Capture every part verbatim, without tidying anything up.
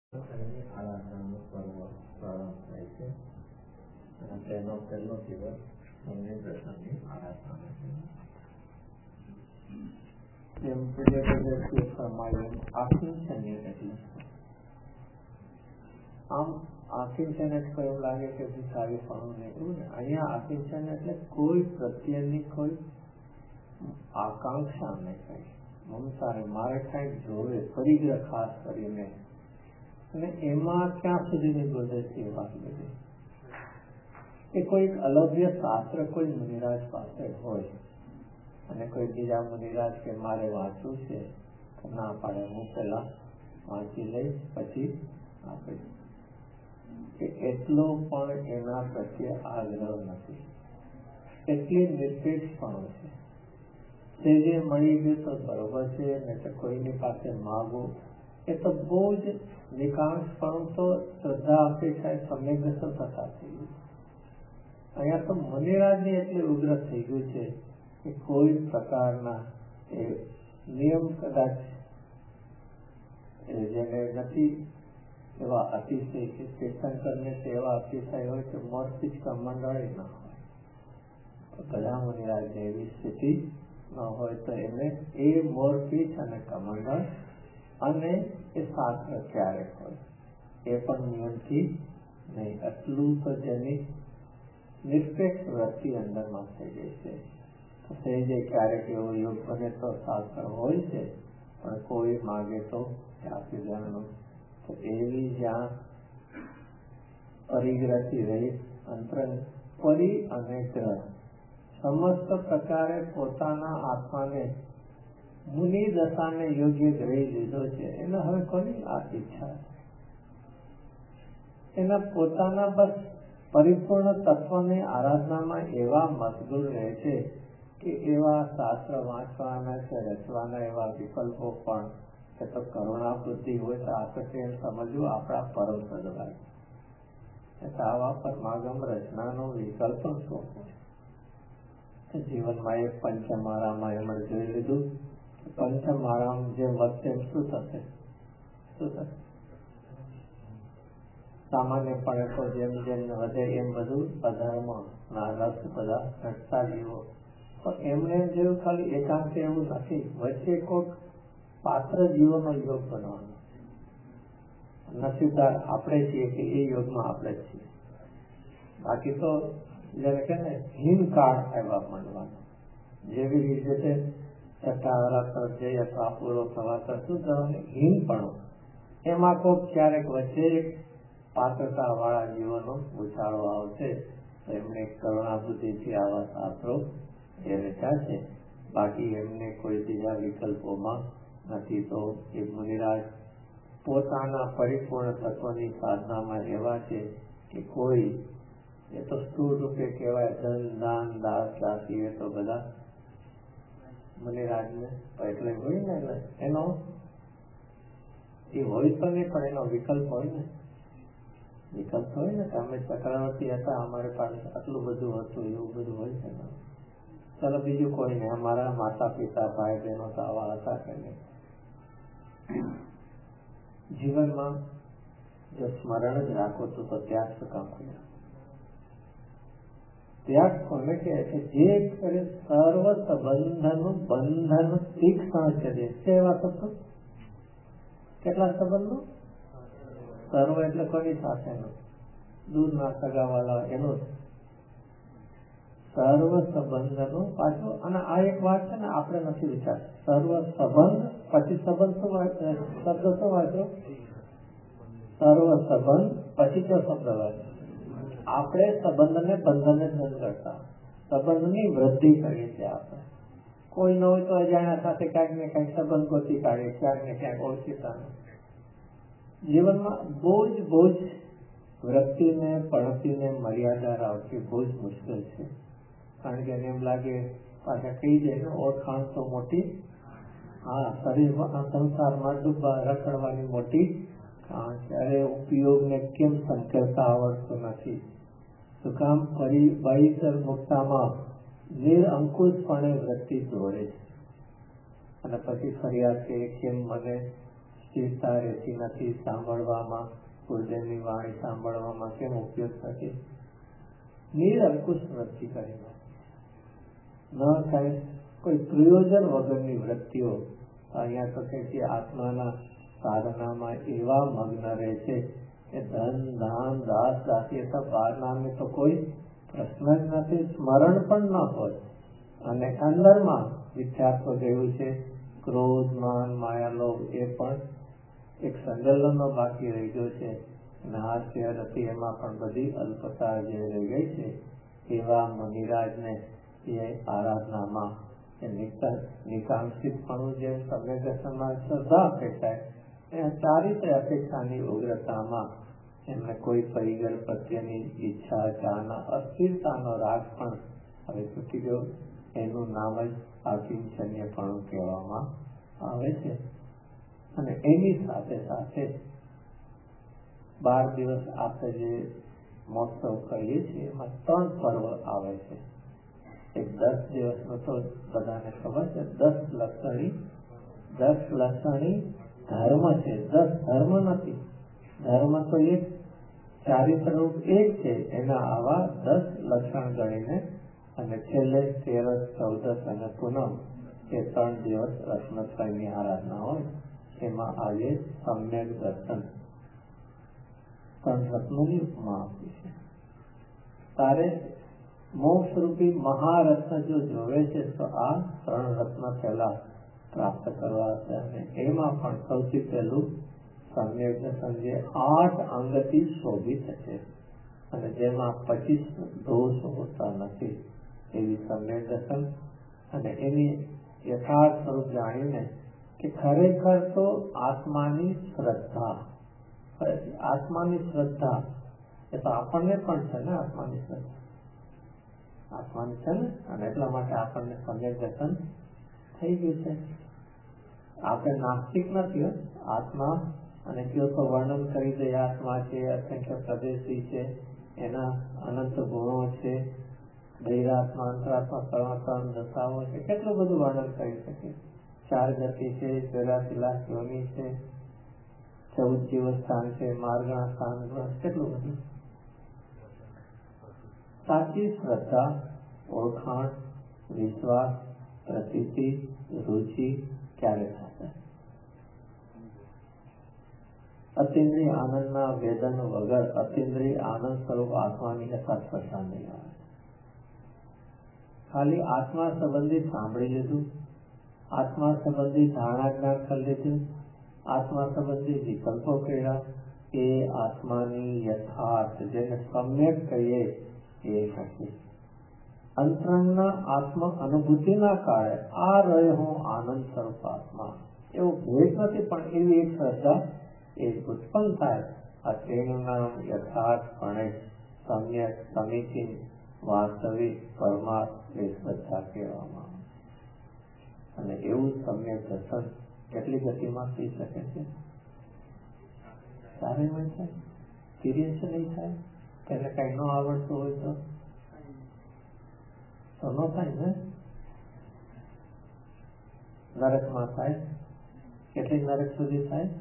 આરાધનાનો પર્વ પ્રારંભ થાય છે અને તેનો પહેલો દિવસ સૂર્ય દર્શનની આરાધના છે. એમ પૂજ્ય પ્રદેશીય પ્રમાણે આકિંચન એટલે આમ આકિંચન એટલે એવું લાગે કે સારી ફળું નહીં, એવું ને. અહીંયા આકિંચન એટલે કોઈ પ્રત્યેની કોઈ આકાંક્ષા નહીં, કઈ મમતા નહીં, મારે કઈક જોવે, પરિગ્રહ ખાસ કરીને. અને એમાં ક્યાં સુધીની બોલે છે એ વાત બધી કે કોઈ અલભ્ય શાસ્ત્ર કોઈ મુનિરાજ પાસે હોય અને કોઈ બીજા મુનિરાજ કે મારે વાંચવું છે, ના પાડે, હું પેલા વાંચી લઈશ પછી આપીશ, કે એટલો પણ એના પ્રત્યે આગ્રહ નથી, એટલી નિરપેક્ષ પણ છે. તે જે મળી ગયું તો બરોબર છે, ને તો કોઈની પાસે માગવું એ તો બહુ જ વિકાસ પણ તો શ્રદ્ધા અપેક્ષા સમ્યક થતા થઈ ગયું. અહીંયા તો મુનિરાજની એટલે ઉગ્ર થઈ ગયું છે કે કોઈ પ્રકારના એ નિયમ કદાચ જેને નથી એવા અતિશય કે તીર્થંકરને એવા અતિશય હોય કે મોરથી જ કમંડળ ન હોય, તો બધા મુનિરાજને એવી સ્થિતિ ન હોય તો એને એ મોરપીઠ અને કમંડળ અને એ શાસ્ત્ર ક્યારેક હોય એ પણ નિયમથી નહીં. એટલું તો જેની નિરપેક્ષ વૃત્તિ અંદરમાં થઈ ગઈ છે. તે જે ક્યારેક એવો યોગ બને તો શાસ્ત્ર હોય છે, પણ કોઈ માગે તો આપી દેવાનું. તો એવી જ્યાં પરિગ્રહથી રહી અંતરંગ પરી અને ગ્રહ સમસ્ત પ્રકારે પોતાના આત્માને મુનિ દશાને યોગ્ય ગ્રહી લીધો છે, એને હવે કોની આ ઈચ્છા છે? એના પોતાના બસ પરિપૂર્ણ તત્વની આરાધનામાં એવા મશગુલ રહે છે કે એવા શાસ્ત્ર વાંચવાના છે, રચવાના એવા વિકલ્પો પણ એ તો કરુણા બુદ્ધિ હોય તો આપણે એમ સમજવું આપણા પરમ સદભાઈ આવા પરમાગમ રચનાનો વિકલ્પ શું હોય? જીવનમાં એક પંચમારામાં એમણે જોઈ લીધું, પંચમારામ જે વધશે એમ શું થશે? શું થશે? સામાન્યપણે તો જેમ જેમ વધે એમ બધું અધર્મ ના રસ બધા ઘટતા જીવો, પણ એમને જેવું ખાલી એકાંત એવું નથી, વચ્ચે કોઈક પાત્ર જીવોનો યોગ બનવાનો. નસીબદાર આપણે છીએ કે એ યોગમાં આપણે જ છીએ. બાકી તો જેને કે ને હિમ કાળ એવા માનવાનો, જેવી રીતે સત્તાવાળા તરફ જઈ અથવા પૂરો થવા તરફ શું થવાનું હિમપણું, એમાં કોઈક ક્યારેક વચ્ચે પાત્રતા વાળા જીવનો ઉછાળો આવશે તો એમને કરુણા બુદ્ધિથી આવા શાસ્ત્રો એ રચ્યા છે. બાકી એમને કોઈ બીજા વિકલ્પોમાં નથી. તો એ મુનિરાજ પોતાના પરિપૂર્ણ તત્વની સાધનામાં એવા છે કે કોઈ એ તો સ્થૂળ રૂપે કહેવાય ધન દાન દાસ દાસી એ તો બધા મુનિરાજને એટલે હોય ને, એટલે એનો એ હોય તો નહીં પણ એનો વિકલ્પ હોય ને, વિકલ્પ હોય ને. અમે ચક્રવર્તી હતા, અમારી પાસે આટલું બધું હતું, એવું બધું હોય છે ને. ચાલો બીજું કોઈ નહીં, અમારા માતા પિતા ભાઈ બહેનો તો આવા હતા કે નહીં. જીવનમાં જો સ્મરણ જ રાખો તો ત્યાગ શું કામ કર્યા? ત્યાગ કોને કહે છે? જે કરે સર્વ સંબંધનું બંધન તીક્ષ્ણ કરે છે. એવા શબ્દો કેટલા સંબંધો? સર્વ એટલે કોની સાથેનું? દૂર ના સગાવાલા એનું સર્વ સંબંધનું પાછું. અને આ એક વાત છે ને આપણે નથી વિચાર, સર્વ સંબંધ પછી સંબંધ શું શબ્દ શું વાંચો? સર્વ સંબંધ પછી કયો શબ્દ વાંચો? આપણે સંબંધને બંધને જ નથી કરતા, સંબંધની વૃદ્ધિ કરીએ છીએ. આપણે કોઈ ન હોય તો અજાણ્યા સાથે ક્યાંક ને ક્યાંક સંબંધ ગોતી કાઢીએ, ક્યાંક ને ક્યાંક ઓળખીતા. જીવનમાં બહુ જ બહુ જ વૃત્તિને પડતીને મર્યાદા રાખવી બહુ જ મુશ્કેલ છે. કારણ કે એને એમ લાગે પાછા કહી દે ને ઓળખાણ તો મોટી, હા શરીરમાં સંસારમાં ડૂબા રખડવાની મોટી કારણ છે. અરે ઉપયોગને કેમ સંકેતતા આવડતું નથી? તો કામ ફરી બાઈસર મુક્તામાં નિરંકુશપણે વૃત્તિ દોરે છે અને પછી ફરિયાદ કે કેમ મને સ્થિરતા રહેતી નથી સાંભળવામાં, ગુરુદેવની વાણી સાંભળવામાં કેમ ઉપયોગ થતી? નિરંકુશ વૃત્તિ કરી ન થાય, કોઈ પ્રયોજન વગરની વૃત્તિઓ. અહીંયા તો કે છે આત્માના સાધનામાં એવા મગ્ન રહે છે કે ધન ધાન દાસ દાસીતા બહારનાને તો કોઈ પ્રશ્ન જ નથી, સ્મરણ પણ ન હોય. અને અંદરમાં વિદ્યાર્થો જેવું છે ક્રોધ માન માયા લોભ, એ પણ એક સંગલનો બાકી રહી ગયો છે. હાસ્ય રતિ એમાં પણ બધી અલ્પતા જે રહી ગઈ છે. એવા મનિરાજને એ આરાધનામાં નિકાંક્ષિતપણું જેમ સમ્ય દર્શનમાં શ્રદ્ધા અપેક્ષાય, એ ચારિત્ર અપેક્ષાની ઉગ્રતામાં એમને કોઈ પરિગર પ્રત્યેની ઈચ્છા ચાહના અસ્થિરતાનો રાગ પણ હવે તૂટી ગયો. એનું નામ જ અકિંચન્યપણું કહેવામાં આવે છે. અને એની સાથે સાથે બાર દિવસ આપણે જે મહોત્સવ કરીએ છીએ એમાં ત્રણ પર્વ આવે છે. એક દસ દિવસનો તો બધાને ખબર છે, દસ લક્ષણી દસ લક્ષણી ધર્મ છે. દસ ધર્મ નથી, ધર્મ તો એક ચારિત્ર રૂપ એક છે, એના આવા દસ લક્ષણ ગણીને અને છેલ્લે તેરસ ચૌદસ અને પૂનમ એ ત્રણ દિવસ રત્નત્રયની આરાધના હોય. એમાં આજે સમ્યક દર્શન ત્રણ રત્નોની ઉપમા આપી છે. તારે મોક્ષ રૂપી મહારત્ન જો જોવે છે તો આ ત્રણ રત્ન પહેલા પ્રાપ્ત કરવા છે. અને એમાં પણ સૌથી પહેલું સમ્યક દર્શન, જે આઠ અંગથી શોભિત છે અને જેમાં પચીસ દોષ હોતા નથી એવી સમ્યક દર્શન. અને એની યથાર્થ સ્વરૂપ જાણીને કે ખરેખર તો આત્માની શ્રદ્ધા, આત્માની શ્રદ્ધા એ તો આપણને પણ છે ને, આત્માની શ્રદ્ધા આત્માની છે ને, અને એટલા માટે આપણને સમ્યક દર્શન થઈ ગયું છે. આપણે નાસ્તિક નથી. આત્મા અને કયો તો વર્ણન કરી દે, આત્મા છે અસંખ્ય પ્રદેશી છે, એના અનંત ગુણો છે, ધૈર્યાત્મા અંતરાત્મા પરમાત્મા દશાઓ છે, કેટલું બધું વર્ણન કરી શકે. ચાર ગતિ છે, ચોરાસી લાખ યોની છે, ચૌદ જીવસ્થાન છે, માર્ગણા સ્થાન, કેટલું બધું. સાચી શ્રદ્ધા, ઓળખાણ, વિશ્વાસ, પ્રતીતિ, રુચિ ક્યારે થશે? અતિન્દ્રિય આનંદના વેદન વગર અતિન્દ્રિય આનંદ સ્વરૂપ આત્માની યથાર્થતા નહીં આવે. ખાલી આત્મા સંબંધી સાંભળી લીધું, આત્મા સંબંધી ધારણા જ્ઞાન કરી લીધું, આત્મા સંબંધી વિકલ્પો કર્યા, એ આત્માની યથાર્થ જેને સમ્યક કહીએ એ નથી. અંતરંગના આત્મ અનુભૂતિના કારણે આ રહ્યો હું આનંદ સ્વરૂપ આત્મા, એવું ભેદ નથી, પણ એવી એક શ્રદ્ધા એ ઉત્પન્ન થાય. આ તેનું નામ યથાર્થપણે સમ્યક સમીચીન વાસ્તવિક પરમાર્થ એ શ્રદ્ધા કહેવામાં આવે. અને એવું સમ્યક દર્શન કેટલી ગતિમાં થઈ શકે છે? સારી નહીં થાય, સિરિયસ નહીં થાય, તેને કઈ ન આવડતું હોય તો તો ન થાય ને. નરકમાં થાય, કેટલી નરક સુધી થાય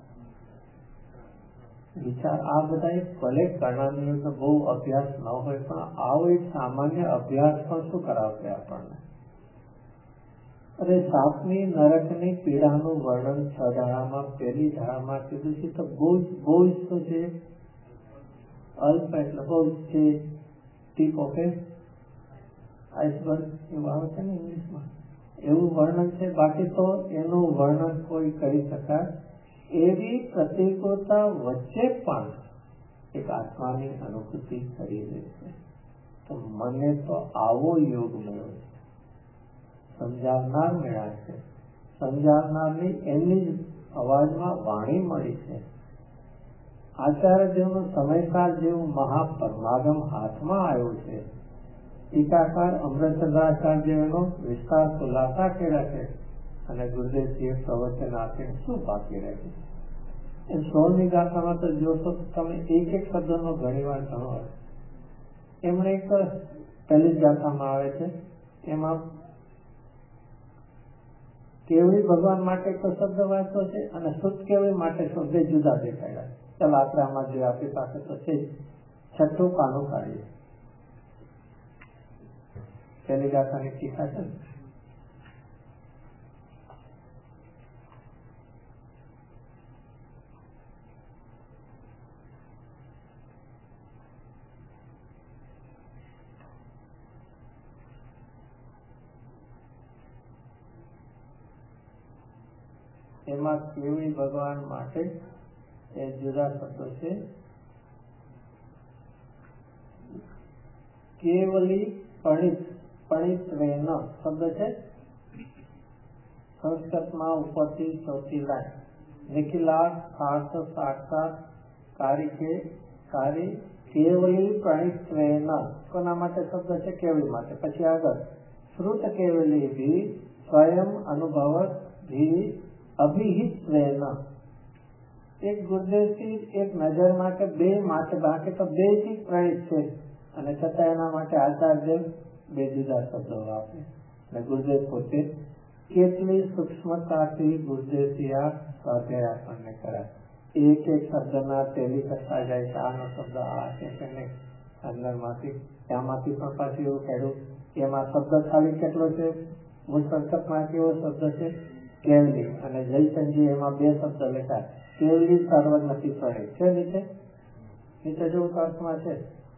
વિચાર. આ બધા ભલે કરણાની તો બહુ અભ્યાસ ન હોય, પણ આવો એક સામાન્ય અભ્યાસ પણ શું કરાવશે આપણને? અરે સાતમી નરકની પીડાનું વર્ણન છ ધારામાં પહેલી ધારામાં કીધું છે, તો બહુ જ બહુ જ શું છે, અલ્પ એટલે બહુ જ છે, ટીપ ઓફ આઈસબર્ગ એવું આવે છે ને ઇંગ્લિશમાં, એવું વર્ણન છે. બાકી તો એનું વર્ણન કોઈ કરી શકાય એવી પ્રતિકૂળતા વચ્ચે પણ એક આત્માની અનુભૂતિ કરી રહી છે. તો મને તો આવો યોગ મળ્યો છે, સમજાવનાર મળ્યા છે, સમજાવનારની એમની જ અવાજમાં વાણી મળી છે. આચાર્ય દેવનું સમયકાળ જેવું મહાપરમાગમ હાથમાં આવ્યું છે. ટીકાકાર અમૃતચંદ્રાચાર્ય જેવનો વિસ્તાર ખુલાસા કર્યા છે. અને ગુરુદેવજીએ પ્રવચન આપીને શું બાકી રહે છે? એ સોળમી ગાથામાં તો જોશો તો તમે એક એક શબ્દનો ઘણી વાર ઘણો હોય. એમણે એક પહેલી જ ગાથામાં આવે છે, એમાં કેવડી ભગવાન માટે કોઈ શબ્દ વાંચતો છે અને શુદ્ધ કેવડી માટે શબ્દ જુદા દેખાયા. ચાલો આપણે આમાં જોઈએ, આપણી પાસે તો છે છઠ્ઠું પાનું કાઢીએ. પહેલી ગાથાની ટીકા છે ને, એમાં કેવડી ભગવાન માટે એ જુદા શબ્દો છે. કેવલી પણિત પણિત્વેન શબ્દ છે સંસ્કૃતમાં ઉપરથી ચોથી લાઈન. નિખિલા ખાસ સાક્ષાત કારી કે કારી કેવલી પણિત્વેન કોના માટે શબ્દ છે? કેવલી માટે. પછી આગળ શ્રુત કેવલી ભી સ્વયં અનુભવ ભી અભિહિત્વેન. એક ગુરુદેવથી એક નજર માટે બે માટે બાકી તો બે થી પ્રણિત છે અને છતાં એના માટે આચાર્યદેવ બે જુદા શબ્દો વાપરે. અને ગુરુદેવ પોતે કેટલી સૂક્ષ્મતાથી ગુરુદેવથી આ સ્વાધ્યાય આપણને કરાય. એક એક શબ્દના ટેલી કરતા જાય છે. આનો શબ્દ આ છે કે નહીં અંદર માંથી, ત્યાંમાંથી પણ પાછું એવું કાઢ્યું એમાં શબ્દ ખાલી કેટલો છે? મૂળ સંસ્કૃતમાં કેવો શબ્દ છે? કેવલી. અને જયચંદજી એમાં બે શબ્દ લખ્યા, કેવલી સર્વ નથી પડે છે. નીચે નીચે જેવું અર્થમાં છે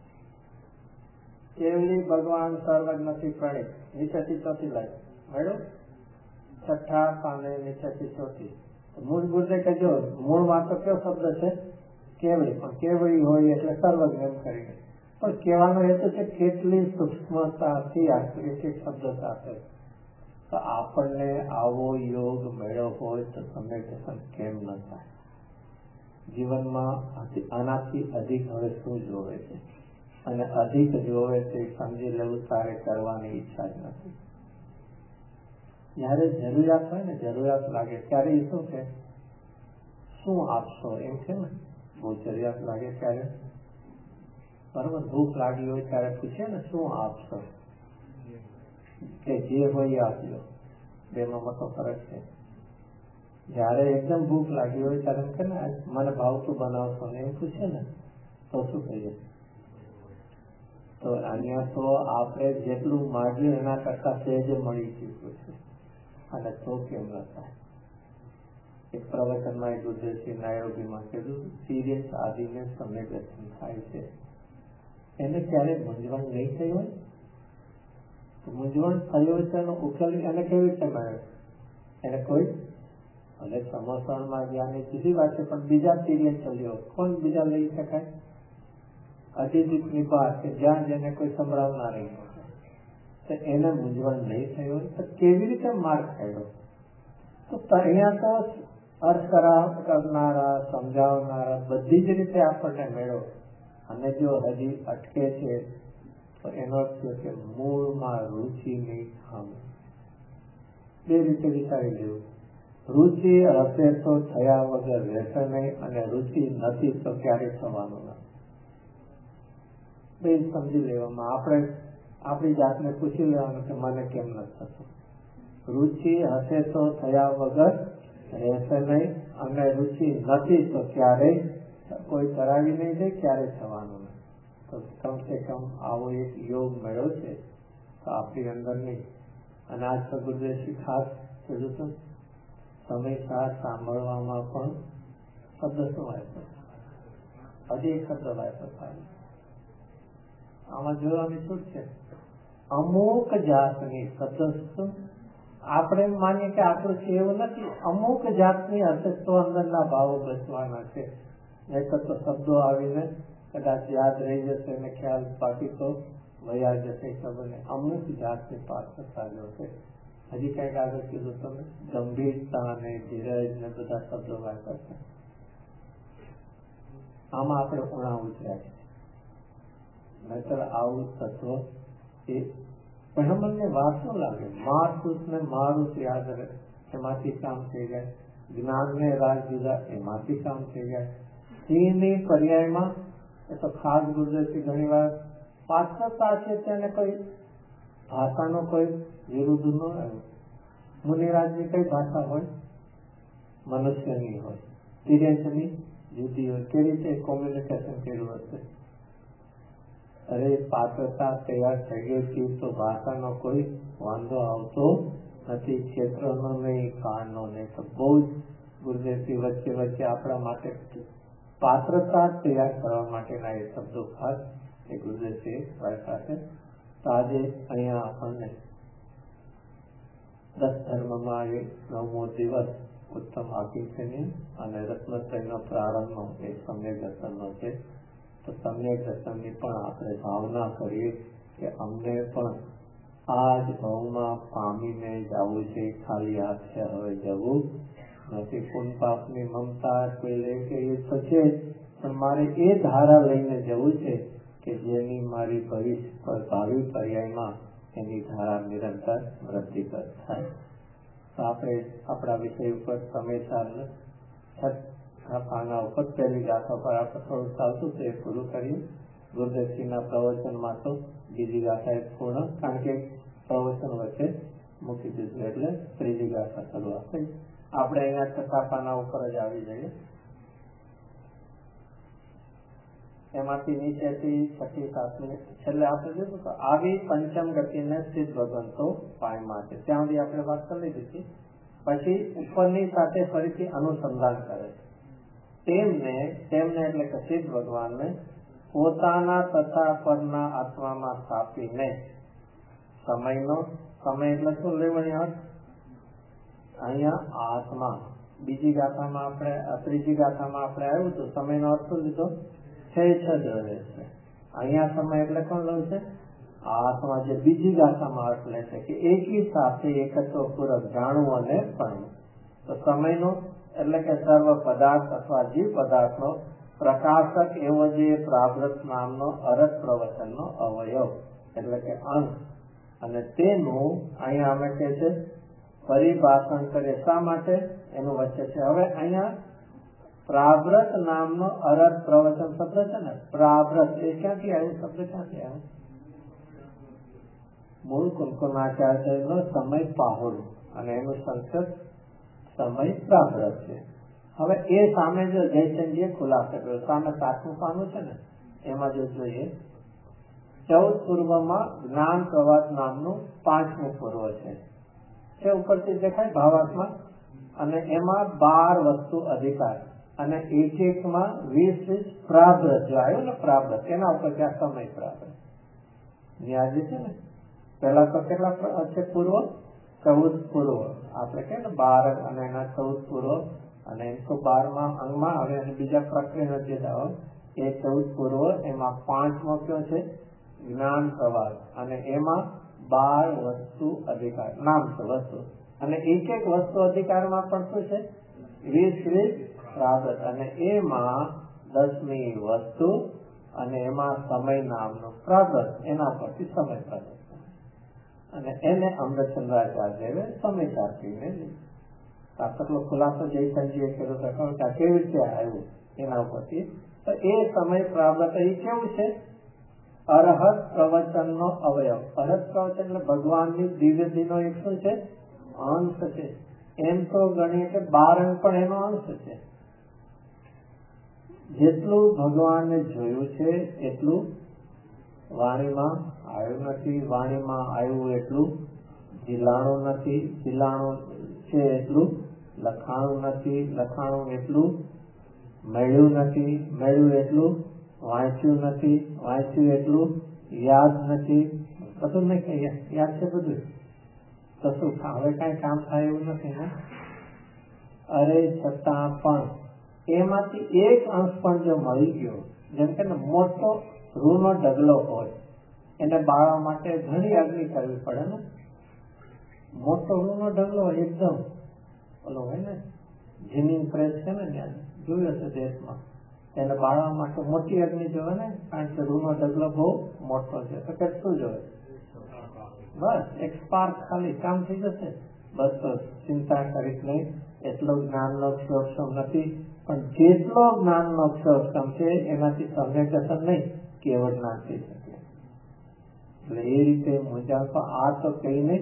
કેવલી ભગવાન સર્વ નથી પડે. નીચેથી ચોથી લાગે મળ્યું છઠ્ઠા પાને નીચેથી ચોથી. મૂળ ગુરુદેવ કહેજો મૂળમાં તો કયો શબ્દ છે? કેવળી. પણ કેવળી હોય એટલે સર્વજ્ઞ એમ કરીને. પણ કહેવાનો હેતુ છે કેટલી સૂક્ષ્મતાથી એક એક શબ્દ સાથે. તો આપણને આવો યોગ મેળવ્યો હોય તો કમ્યુનિકેશન કેમ ન થાય? જીવનમાં આનાથી અધિક હવે શું જોવે છે? અને અધિક જોવે તે સમજી લેવું તારે કરવાની ઈચ્છા જ નથી. જયારે જરૂરિયાત હોય ને, જરૂરિયાત લાગે ત્યારે એ શું છે? શું આપશો એમ છે ને. બહુ જરૂરિયાત લાગે ત્યારે બરોબર, ભૂખ લાગી હોય ત્યારે પૂછે ને શું આપશો, કે જે હોય આપજો. બેમાં મોટો ફરક છે. જયારે એકદમ ભૂખ લાગી હોય ત્યારે એમ કે ને મને ભાવતું બનાવશો ને એમ પૂછે ને તો શું કહીએ? તો અહીંયા તો આપણે જેટલું માગ્યું એના કરતા સહેજ મળી ચૂક્યું છે અને તો કેમ ન થાય? એક પ્રવચનમાં એક ગુરુદેવજી નાયોગીમાં કીધું સિરિયસ આદિને સમય દર્શન થાય છે. એને ક્યારેક મૂંઝવણ નહીં થઈ હોય? મૂંઝવણ થઈ હોય તો એનો ઉકેલ એને કેવી રીતે મળે? એને કોઈ અને સમોસણમાં જ્ઞાનની સીધી વાત છે, પણ બીજા સિરિયસ ચલ્યો કોણ બીજા લઈ શકાય? અતિથિની વાત કે જ્યાં જેને કોઈ સંભળાવનાર નહીં તો એને મૂંઝવણ નહીં થઈ હોય તો કેવી રીતે માર્ગ થયો? તો અહીંયા તો અર્થ કરનારા, સમજાવનારા બધી જ રીતે આપણને મેળવો. અને જો હજી અટકે છે તો એનો અર્થ છે કે મૂળમાં રુચિની ખામી. બે રીતે વિચારી લેવું. રુચિ હશે તો થયા વગર રહેશે નહીં અને રુચિ નથી તો ક્યારેય થવાનું નથી. બે સમજી લેવામાં આપણે આપણી જાતને પૂછી લેવાનું કે મને કેમ નથી થતું. રુચિ હશે તો થયા વગર રહેશે નહીં અને રુચિ નથી તો ક્યારેય કોઈ કરાવી નહીં દે, ક્યારેય થવાનું નહીં. તો કમસે કમ આવો એક યોગ મળ્યો છે તો આપણી અંદર નહીં. અને આજ તો ગુરુદેવજી ખાસ કીધું હતું સમય સાથ સાંભળવામાં પણ શબ્દ શું વાંચો? હજી એક શબ્દ વાંચો થાય. આમાં જોવાની શું છે? અમુક જાતની શબ્દ શું આપણે માનીએ કે આપણું છે એવું નથી. અમુક જાતની હશે તો અંદરના ભાવો બચવાના છે. નહીતર તો શબ્દો આવીને કદાચ યાદ રહી જશે અને ખ્યાલ બાકી તો વયા જશે. ખબર ને અમુક જાતની પાછળ છે. હજી કઈક આગળ કીધું તમે ગંભીરતા અને ધીરજ ને બધા શબ્દો વાપરતા. આમાં આપણે ઉણા ઉતર્યા છે. નહીતર આવું તત્વ એ પણ મને વાત શું લાગે? મારકુશ ને મારું યાદ રહે એમાંથી કામ થઈ જાય. જ્ઞાન ને રાજ જુદા એમાંથી કામ થઈ જાય. સિંહની પર્યાયમાં એ તો ખાસ ગુરુદેવથી ઘણી વાર પાછળતા છે તેને કોઈ ભાષાનો કોઈ વિરુદ્ધ ન આવ્યો. મુનિરાજની કઈ ભાષા હોય? મનુષ્યની હોય. તિર્યંશની જુદી હોય. કેવી રીતે કોમ્યુનિકેશન કર્યું હશે? અરે પાત્રતા તૈયાર થઈ ગઈ તો ભાષાનો કોઈ વાંધો આવતો નથી. ક્ષેત્રનો નહીં, કાળનો નહીં. તો બહુ જ ગુરુદેવથી વચ્ચે વચ્ચે આપણા માટે પાત્રતા તૈયાર કરવા માટેના એ શબ્દો ખાસ એ ગુરુદેવથી વાંચ્યા છે. તો આજે અહીંયા આપણને દસ ધર્મમાં એ નવમો દિવસ ઉત્તમ આકીર્ષણી અને રત્નત્રયનો પ્રારંભનો એ સમ્યક દર્શનનો છે. તો સમ્યક દર્શનની પણ આપણે ભાવના કરીએ કે અમને પણ આ જ ભાવમાં પામીને જવું છે. ખાલી હાથે હવે જવું નથી. પુન પાપની મમતા કોઈ લે કે એ તો છે, પણ મારે એ ધારા લઈને જવું છે કે જેની મારી ભવિષ્ય ભાવિ પર્યાયમાં એની ધારા નિરંતર વૃદ્ધિગત થાય. તો આપણે આપણા વિષય ઉપર સમયસર પાના ઉપર પહેલી ગાથા પર આપણે થોડું ચાલતું તો એ પૂરું કર્યું. ગુરુદેવજીના પ્રવચનમાં તો બીજી ગાથા એ પૂર્ણ, કારણ કે પ્રવચન વચ્ચે મૂકી દીધું એટલે ત્રીજી ગાથા શરૂઆત થઈ. આપણે અહીંયા છઠ્ઠા પાના ઉપર જ આવી જઈએ. એમાંથી નીચેથી છઠ્ઠી સાતમી છેલ્લે આપણે જોયું તો આવી પંચમ ગતિને સિદ્ધ ભગવંતો પાયમાં છે. ત્યાં સુધી આપણે વાત કરી લીધી હતી. પછી ઉપરની સાથે ફરીથી અનુસંધાન કરે છે. તેમને તેમને એટલે કે સિદ્ધ ભગવાનને પોતાના તથા પરના આત્મામાં સ્થાપીને સમયનો સમય એટલે શું લેવું? અહીંયા આત્મા. બીજી ગાથામાં આપણે ત્રીજી ગાથામાં આપણે આવ્યું હતું સમયનો અર્થ શું લીધો? છે છ જ રહે છે. અહીંયા સમય એટલે કોણ લે છે? આત્મા. જે બીજી ગાથામાં અર્થ લે છે કે એકી સાથે એકત્વ પૂર્વક જાણવું અને ભણવું. તો સમયનો એટલે કે સર્વ પદાર્થ અથવા જીવ પદાર્થનો પ્રકાશક એવો જે પ્રાવૃત નામનો અરથ પ્રવચનનો અવયવ એટલે કે અંશ, અને તેનું અહીંયા અમે કહે છે પરિભાષણ કરીએ. શા માટે? એનું વચ્ચે છે. હવે અહીંયા પ્રાવૃત નામનો અરથ પ્રવચન શબ્દ છે ને, પ્રાવૃત એ ક્યાંથી આવ્યું? શબ્દ ક્યાંથી આવ્યું? મૂળ કુમકુમાચાર્યનો સમય પાહોળ અને એનું સંસ્કૃત સમય પ્રાવૃત છે. હવે એ સામે જો જયચંદજીએ ખુલાસો કર્યો, સામે સાતમું પાનું છે ને, એમાં જો જોઈએ ચૌદ પૂર્વમાં જ્ઞાન પ્રવાસ નામનું પાંચમું પૂર્વ છે. એ ઉપરથી દેખાય ભાવાત્મા, અને એમાં બાર વસ્તુ અધિકાર અને એક એક માં વીસ વીસ પ્રાવૃત જો આવ્યું ને, પ્રાવૃત એના ઉપર ત્યાં સમય પ્રાવૃત ન્યાજ છે ને. પેલા તો કેટલા છે પૂર્વ? ચૌદ પૂર્વ. આપણે કે ને બાર અને એના ચૌદ પૂર્વ, અને એમ તો બારમાં અંગમાં આવે અને બીજા પ્રક્રિયા જે દાવો એ ચૌદ પૂર્વ. એમાં પાંચમો કયો છે? જ્ઞાન પ્રવાસ, અને એમાં બાર વસ્તુ અધિકાર નામ છે વસ્તુ, અને એક એક વસ્તુ અધિકારમાં પણ શું છે? વીસ વીસ પ્રાવૃત, અને એમાં દસમી વસ્તુ, અને એમાં સમય નામનો પ્રાવૃત, એના પરથી સમય પ્રાવૃત, અને એને અમૃતચંદ્રાચાર્ય સમય ચાર્જીને કેટલો ખુલાસો જયચંદજીએ કર્યો હતો કે કેવી રીતે આવ્યું એના ઉપરથી. તો એ સમય પ્રાવૃત એ કેવું છે? અરહત પ્રવચન નો અવયવ. અરહત પ્રવચન એટલે ભગવાનની દિવ્યધિનો એક શું છે? અંશ છે. એમ તો ગણીએ કે બાર અંગ પણ એનો અંશ છે. જેટલું ભગવાને જોયું છે એટલું વાણીમાં આવ્યું નથી. વાણીમાં આવ્યું એટલું ઝીલાણું નથી. ઝીલાણું છે એટલું લખાણું નથી. લખાણું એટલું મળ્યું નથી. મળ્યું એટલું વાંચ્યું નથી. વાંચ્યું એટલું યાદ નથી. બધું નહીં કહીએ યાદ છે બધું, તો શું હવે કઈ કામ થાય એવું નથી ને. અરે છતાં પણ એમાંથી એક અંશ પણ જો મળી ગયો, જેમ કે મોટો રૂનો ઢગલો હોય, એને બાળવા માટે ઘણી અગ્નિ કરવી પડે ને. મોટો રૂનો ઢગલો એકદમ ઓલો હોય ને, જીનિંગ પ્રેસ છે ને, ત્યાં જોયું હશે દેશમાં, એને બાળવા માટે મોટી અગ્નિ જોવે ને, કારણ કે રૂનો ઢગલો બહુ મોટો છે. તો કેટલું જોવે? બસ એક સ્પાર્ક ખાલી કામ થઈ જશે. બસ તો ચિંતા કરીશ નહીં. એટલો જ્ઞાનનો ક્ષોક્ષમ નથી, પણ જેટલો જ્ઞાનનો ક્ષોક્ષમ છે એનાથી સમ્યક દર્શન નહીં, કેવળ જ્ઞાન થઈ શકે. એટલે એ રીતે મુંજા આ તો કહીને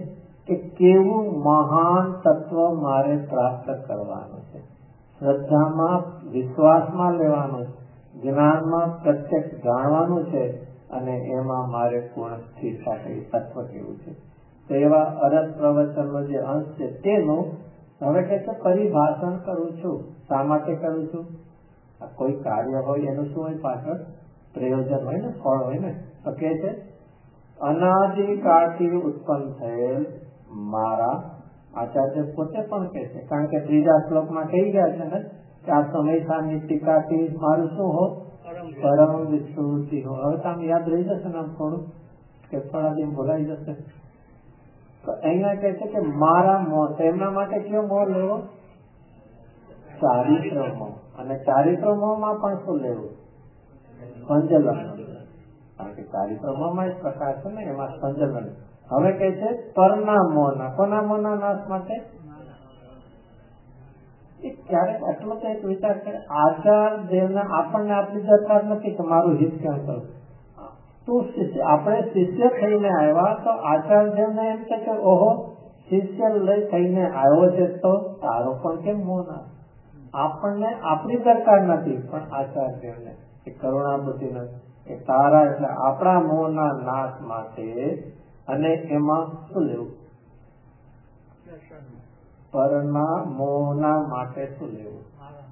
કે કેવું મહાન તત્વ મારે પ્રાપ્ત કરવાનું છે, શ્રદ્ધામાં વિશ્વાસમાં લેવાનું છે, જ્ઞાનમાં પ્રત્યક્ષ જાણવાનું છે, અને એમાં મારે પૂર્ણ સ્થિરતા કઈ તત્વ કેવું છે. તો એવા અરસ પ્રવચનનો જે અંશ છે તેનું હવે કે છે પરિભાષણ કરું છું. શા માટે કરું છું? કોઈ કાર્ય હોય એનું શું હોય, પાછળ પ્રયોજન હોય ને, ફળ હોય ને. તો કે છે અનાદિકાળથી ઉત્પન્ન થયેલ મારા, આચાર્ય પોતે પણ કે છે, કારણ કે ત્રીજા શ્લોકમાં કહી ગયા છે ને કે આ સમયસાની ટીકાથી મારું શું હો, પરમ વિસ્તૃતિ હો. હવે તમે યાદ રહી જશે ને આમ થોડું, કે થોડા દિન ભૂલાઈ જશે. તો અહીંયા કહે છે કે મારા મોહ, તેમના માટે કયો મોહ લેવો? ચારિત્ર મોહ. અને ચારિત્ર મોહમાં પણ શું લેવું? સંજલન. કારણ કે ચારિત્ર મોહમાં એક પ્રકાર છે ને, એમાં સંજલન. હવે કહે છે પરના મોહના, કોના મોહના નાશ માટે? ક્યારેક આટલો તો એક વિચાર કરે, આચાર દેવને આપણને આપણી દરકાર નથી કે મારું હિત ક્યાં કરું. તું શિષ્ય, આપણે શિષ્ય થઈને આવ્યા તો આચાર દેવને એમ કે ઓહો શિષ્ય લઈ થઈને આવ્યો છે તો તારો પણ કેમ મોહ ના? આપણને આપણી દરકાર નથી, પણ આચાર દેવને એ કરુણા બુદ્ધિ નથી, એ તારા એટલે આપણા મોહના નાશ માટે. અને એમાં શું લેવું? પરના મોહના માટે શું લેવું?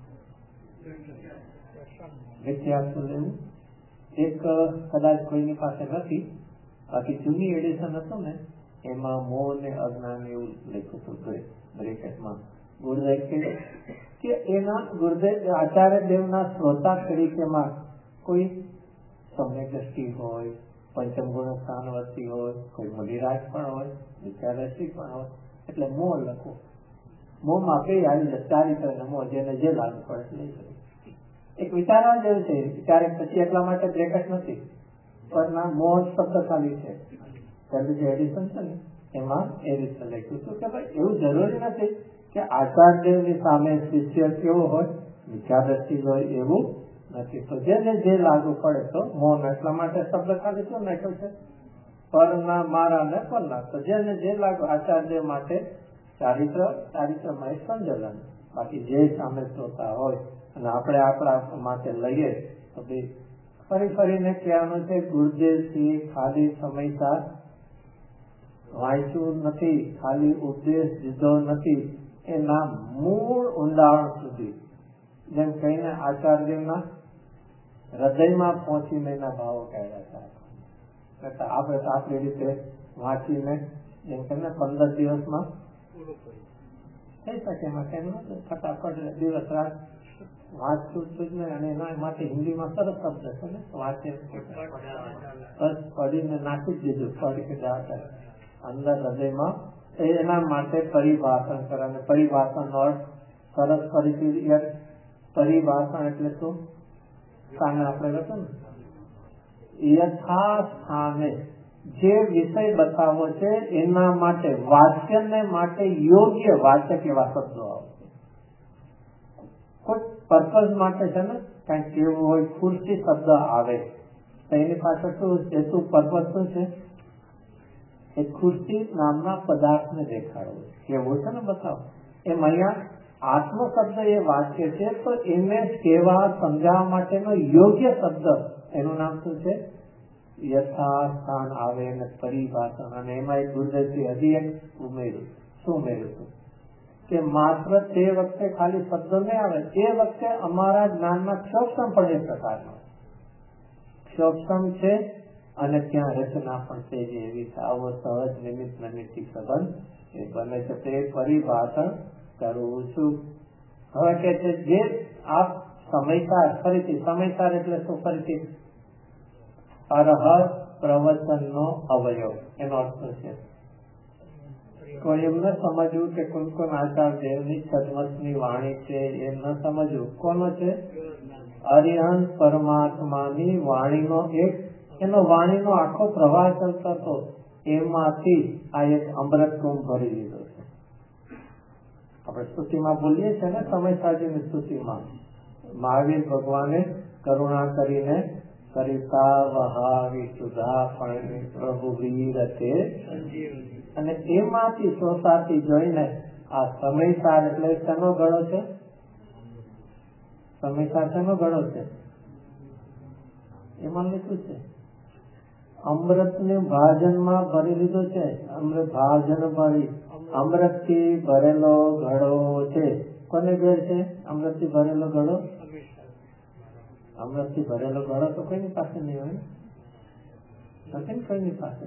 વિદ્યા શું લેવું? એક કદાચ કોઈની પાસે નથી, બાકી જૂની એડિશન હતું ને એમાં મોહ ને અજ્ઞાન એવું લખ્યું હતું બ્રેકેટમાં. ગુરુદેવ કે એના ગુરુદેવ આચાર્ય દેવના શ્રોતા તરીકેમાં કોઈ સમ્યક દ્રષ્ટિ હોય, પંચમ ગુણ સ્થાનવર્તી હોય, કોઈ મલિરાજ પણ હોય, વિચારદ્રષ્ટિ પણ હોય, એટલે મોહ લખો. મોહમાં કઈ આવી જાય, ચારિત્ર અને મોહ, જેને જે લાગુ પડે લઈ શકે. એક વિચારવા જેવું છે, ક્યારેક પછી એટલા માટે બ્રેકેટ નથી, પણ મોહ શબ્દ ખાલી છે. પહેલું જે એડિશન છે ને એમાં એ રીતે લખ્યું હતું કે ભાઈ એવું જરૂરી નથી કે આચાર્યની સામે શિષ્ય કેવો હોય, વિચારદ્રષ્ટિ હોય, એવું નથી. તો જેને જે લાગુ પડે તો મોહ, એટલા માટે શબ્દ ખાલી શું નાખ્યો છે? પરના, મારા ને પરના. તો જેને જે લાગુ, આચાર્ય માટે ચારિત્ર, ચારિત્રમાં એક સંજલન. બાકી જે સામે શ્રોતા હોય અને આપણે આપણા માટે લઈએ તો ભાઈ ફરી ફરીને કહેવાનું છે, ગુરુદેવ શ્રી ખાલી સમયસર વાંચ્યું નથી, ખાલી ઉપદેશ દીધો નથી, એના મૂળ ઊંડાણ સુધી જેમ કહીને આચાર્યના હૃદયમાં પહોંચીને એના ભાવો કહેવાય છે. આપણે તો આપણી રીતે વાંચીને જેમ કહીને પંદર દિવસમાં થઈ શકે, એમાં કેમ ફટાફટ દિવસ રાત વાંચતું જ ને. અને એના માટે હિન્દીમાં સરસ શબ્દ છે ને, વાંચે બસ પડીને નાખી જ દીધું, પડી કે જવા અંદર હૃદયમાં. એના માટે પરિભાષણ કરે, અને પરિભાષણનો અર્થ સરસ ફરીથી પરિભાષણ એટલે શું? સામે આપણે લખું ને યથાસ્થાને જે વિષય બતાવો છે એના માટે વાચકને માટે યોગ્ય વાચક એવા શબ્દો આવશે. કોઈ પર્પઝ માટે છે ને, કઈક કેવું હોય, ખુરશી શબ્દ આવે તો એની પાછળ શું હેતુ, પર્પઝ શું છે? એ ખુરશી નામના પદાર્થને દેખાડવું, કેવું છે ને બતાવો. એમ અહીંયા આત્મ શબ્દ એ વાક્ય છે, તો એને કહેવા સમજાવવા માટેનો યોગ્ય શબ્દ એનું નામ શું છે? યથાસ્થાન આવે અને પરિભાષણ. અને એમાં એક ગુરુદેવથી હજી એક ઉમેર્યું. શું ઉમેર્યું હતું કે માત્ર તે વખતે ખાલી શબ્દો નહીં આવે, એ વખતે અમારા જ્ઞાનમાં ક્ષોક્ષમ પણ એ પ્રકારનો ક્ષોક્ષમ છે, અને ત્યાં રચના પણ છે જે એવી છે. આવો સહજ નિમિત્ત નિમિત્તિક સંબંધ એ બને છે, તે પરિભાષણ કરું છું. હવે કે છે જે આપ સમયસાર, ફરીથી સમયસાર એટલે શું? ફરીથી અરહર પ્રવચનનો અવયવ, એનો અર્થ છે કોઈ એમ ન સમજવું કે કોણ કોણ આચાર દેવની સદમતની વાણી છે, એમ ન સમજવું. કોનો છે? અરિહંત પરમાત્માની વાણીનો એક, એનો વાણીનો આખો પ્રવાહ ચાલતો હતો, એમાંથી આ એક અમૃત કુંભ ભરી લીધો છે. આપણે સ્તુતિમાં બોલીએ છીએ ને, સમયસાજીની સ્તુતિમાં મહાવીર ભગવાને કરુણા કરીને સરિતા વહાવી સુધા પણ પ્રભુ વીર તે અને એમાંથી શોષાતી જોઈને આ સમયસાર એટલે શેનો ગળો છે? સમયસાર શેનો ગળો છે? એમાં લીધું છે અમૃત ને ભાજન માં ભરી લીધું છે. અમૃત ભાજન ભરી અમૃત થી ભરેલો ઘડો છે. કોને ઘેર છે અમૃત થી ભરેલો ઘડો? અમૃત થી ભરેલો ઘડો તો કોઈની પાસે નહીં હોય નથી ને, કોઈની પાસે.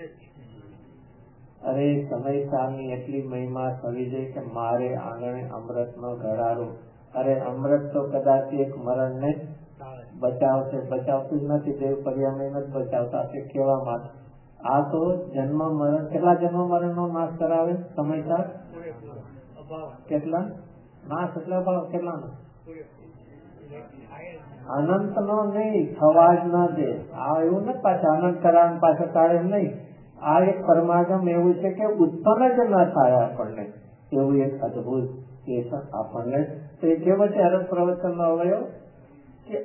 અરે સમયસાર ની એટલી મહિમા થવી જોઈએ કે મારે આંગણે અમૃત નો ઘડાડો. અરે અમૃત તો કદાચ એક મરણ ને બચાવશે, બચાવતું જ નથી. દેવ પર્યાય નથી બચાવતા છે કેવા માટે. આ તો જન્મ મરણ, કેટલા જન્મ મરણ નો નાશ કરાવે સમયસાર? કેટલા નાશ એટલે કેટલા નો? અનંત નો નહીં, થવા જ ના દે. આ એવું નથી પાછા અનંત કરાવે પાછળ કાઢે નહીં. આ એક પરમાગમ એવું છે કે ઉત્પન્ન જ ના થાય આપણને, એવું એક અદભુત આપણને. તો એ કેવો છે અરબ પ્રવચન નો અવયવ કે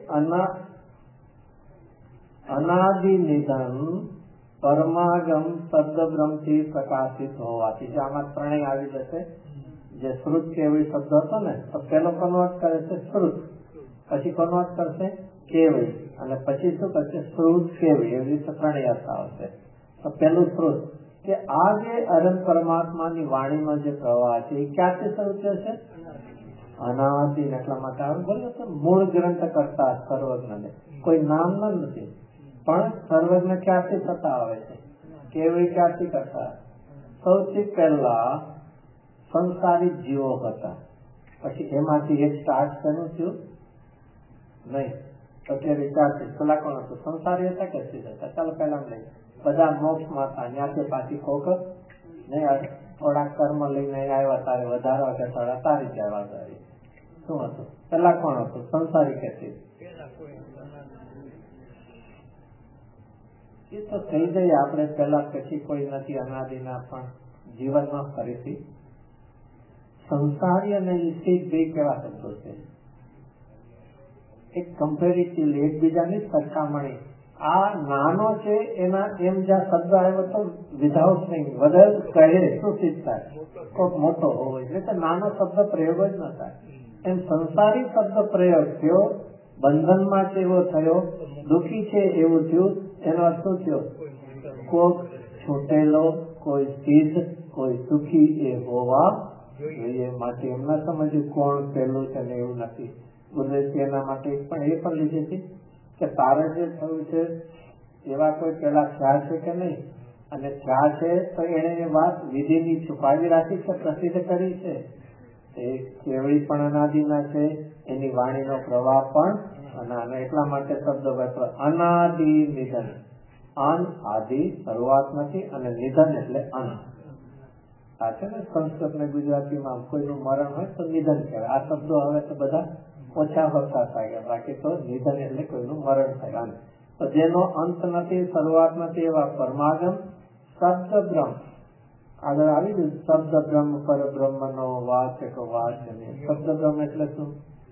અનાદિ નિધન પરમાગમ શબ્દ બ્રહ્મ થી પ્રકાશિત હોવાથી. આમાં ત્રણેય આવી જશે. જે શ્રુત કેવળી શબ્દ હતો ને, તો પેલો કન્વર્ટ કરે છે શ્રુત, પછી કન્વર્ટ કરશે કેવળી, અને પછી શું કરશે શ્રુત કેવળી. એવી રીતે ત્રણેય અર્થ આવશે. તો પેલું શ્રુત કે આ જે અનંત પરમાત્માની વાણીનો જે પ્રવાહ છે એ ક્યાંથી શરૂ થયો છે? અનાદિ. એટલા માટે આવે બોલો તો મૂળ ગ્રંથ કરતા સર્વજ્ઞ કોઈ નામ નથી, પણ સર્વજ્ઞ ક્યાંથી થતા આવે છે? કેવળી ક્યાંથી કરતા? સૌથી પહેલા સંસારી જીવો હતા, પછી એમાંથી એક સ્ટાર્ટ શરૂ થયું નહીં. તો કે વિચારથી પેલા કોણ હતું? સંસારી હતા કે સિદ્ધ હતા? ચાલો પેલા નહીં, બધા મોક્ષમાં હતા. ત્યાંથી પાછી કોક નહીં થોડા કર્મ લઈને આવ્યા, તારે વધારવા કે થોડા તારી જવાબદારી. શું હતું? પેલા કોણ હતું? સંસારી કે સિદ્ધ? એ તો થઈ જાય આપણે પેલા, પછી કોઈ નથી અનાદિના. પણ જીવનમાં ફરીથી સંસારી અને સિદ્ધ બે કેવા શબ્દો છે? એક કમ્પેરેટિવલી એકબીજાની સરખામણી. આ નાનો છે એના એમ જ્યાં શબ્દ આવ્યો તો વિધાઉટ નહીં વધારે કહે શું સિદ્ધ થાય? કોઈક મોટો હોવો એટલે તો નાનો શબ્દ પ્રયોગ જ ન થાય. એમ સંસારી શબ્દ પ્રયોગ થયો, બંધનમાં છે એવો થયો, દુઃખી છે એવું થયું. એનો અર્થ શું થયો? કોઈક છૂટેલો, કોઈ સિદ્ધ, કોઈ સુખી એ હોવા જોઈએ. માટે એમ ના સમજ્યું કોણ પેલું છે ને એવું નથી. ગુરુદેવ એના માટે પણ એ પણ લીધી હતી કે તારે જે થયું છે એવા કોઈ પેલા થયા છે કે નહીં, અને થયા છે તો એને એ વાત વિધિની છુપાવી રાખી છે, પ્રસિદ્ધ કરી છે. એ કેવળી પણ અનાદિના છે, એની વાણીનો પ્રવાહ પણ અનાદિ. એટલા માટે શબ્દ વાપરો અનાદિ નિધન. અન આદિ શરૂઆત નથી, અને નિધન એટલે અન. આ છે ને સંસ્કૃત ને ગુજરાતીમાં કોઈનું મરણ હોય તો નિધન કહેવાય. આ શબ્દો હવે તો બધા ઓછા વખતા થાય, બાકી તો નિધન એટલે કોઈનું મરણ થાય. તો જેનો અંત નથી, શરૂઆત નથી, એવા પરમાગમ શબ્દ બ્રહ્મ. આગળ આવી ગયું શબ્દ બ્રહ્મ, પર બ્રહ્મ નો વાચક વાચ. શબ્દ બ્રહ્મ એટલે શું?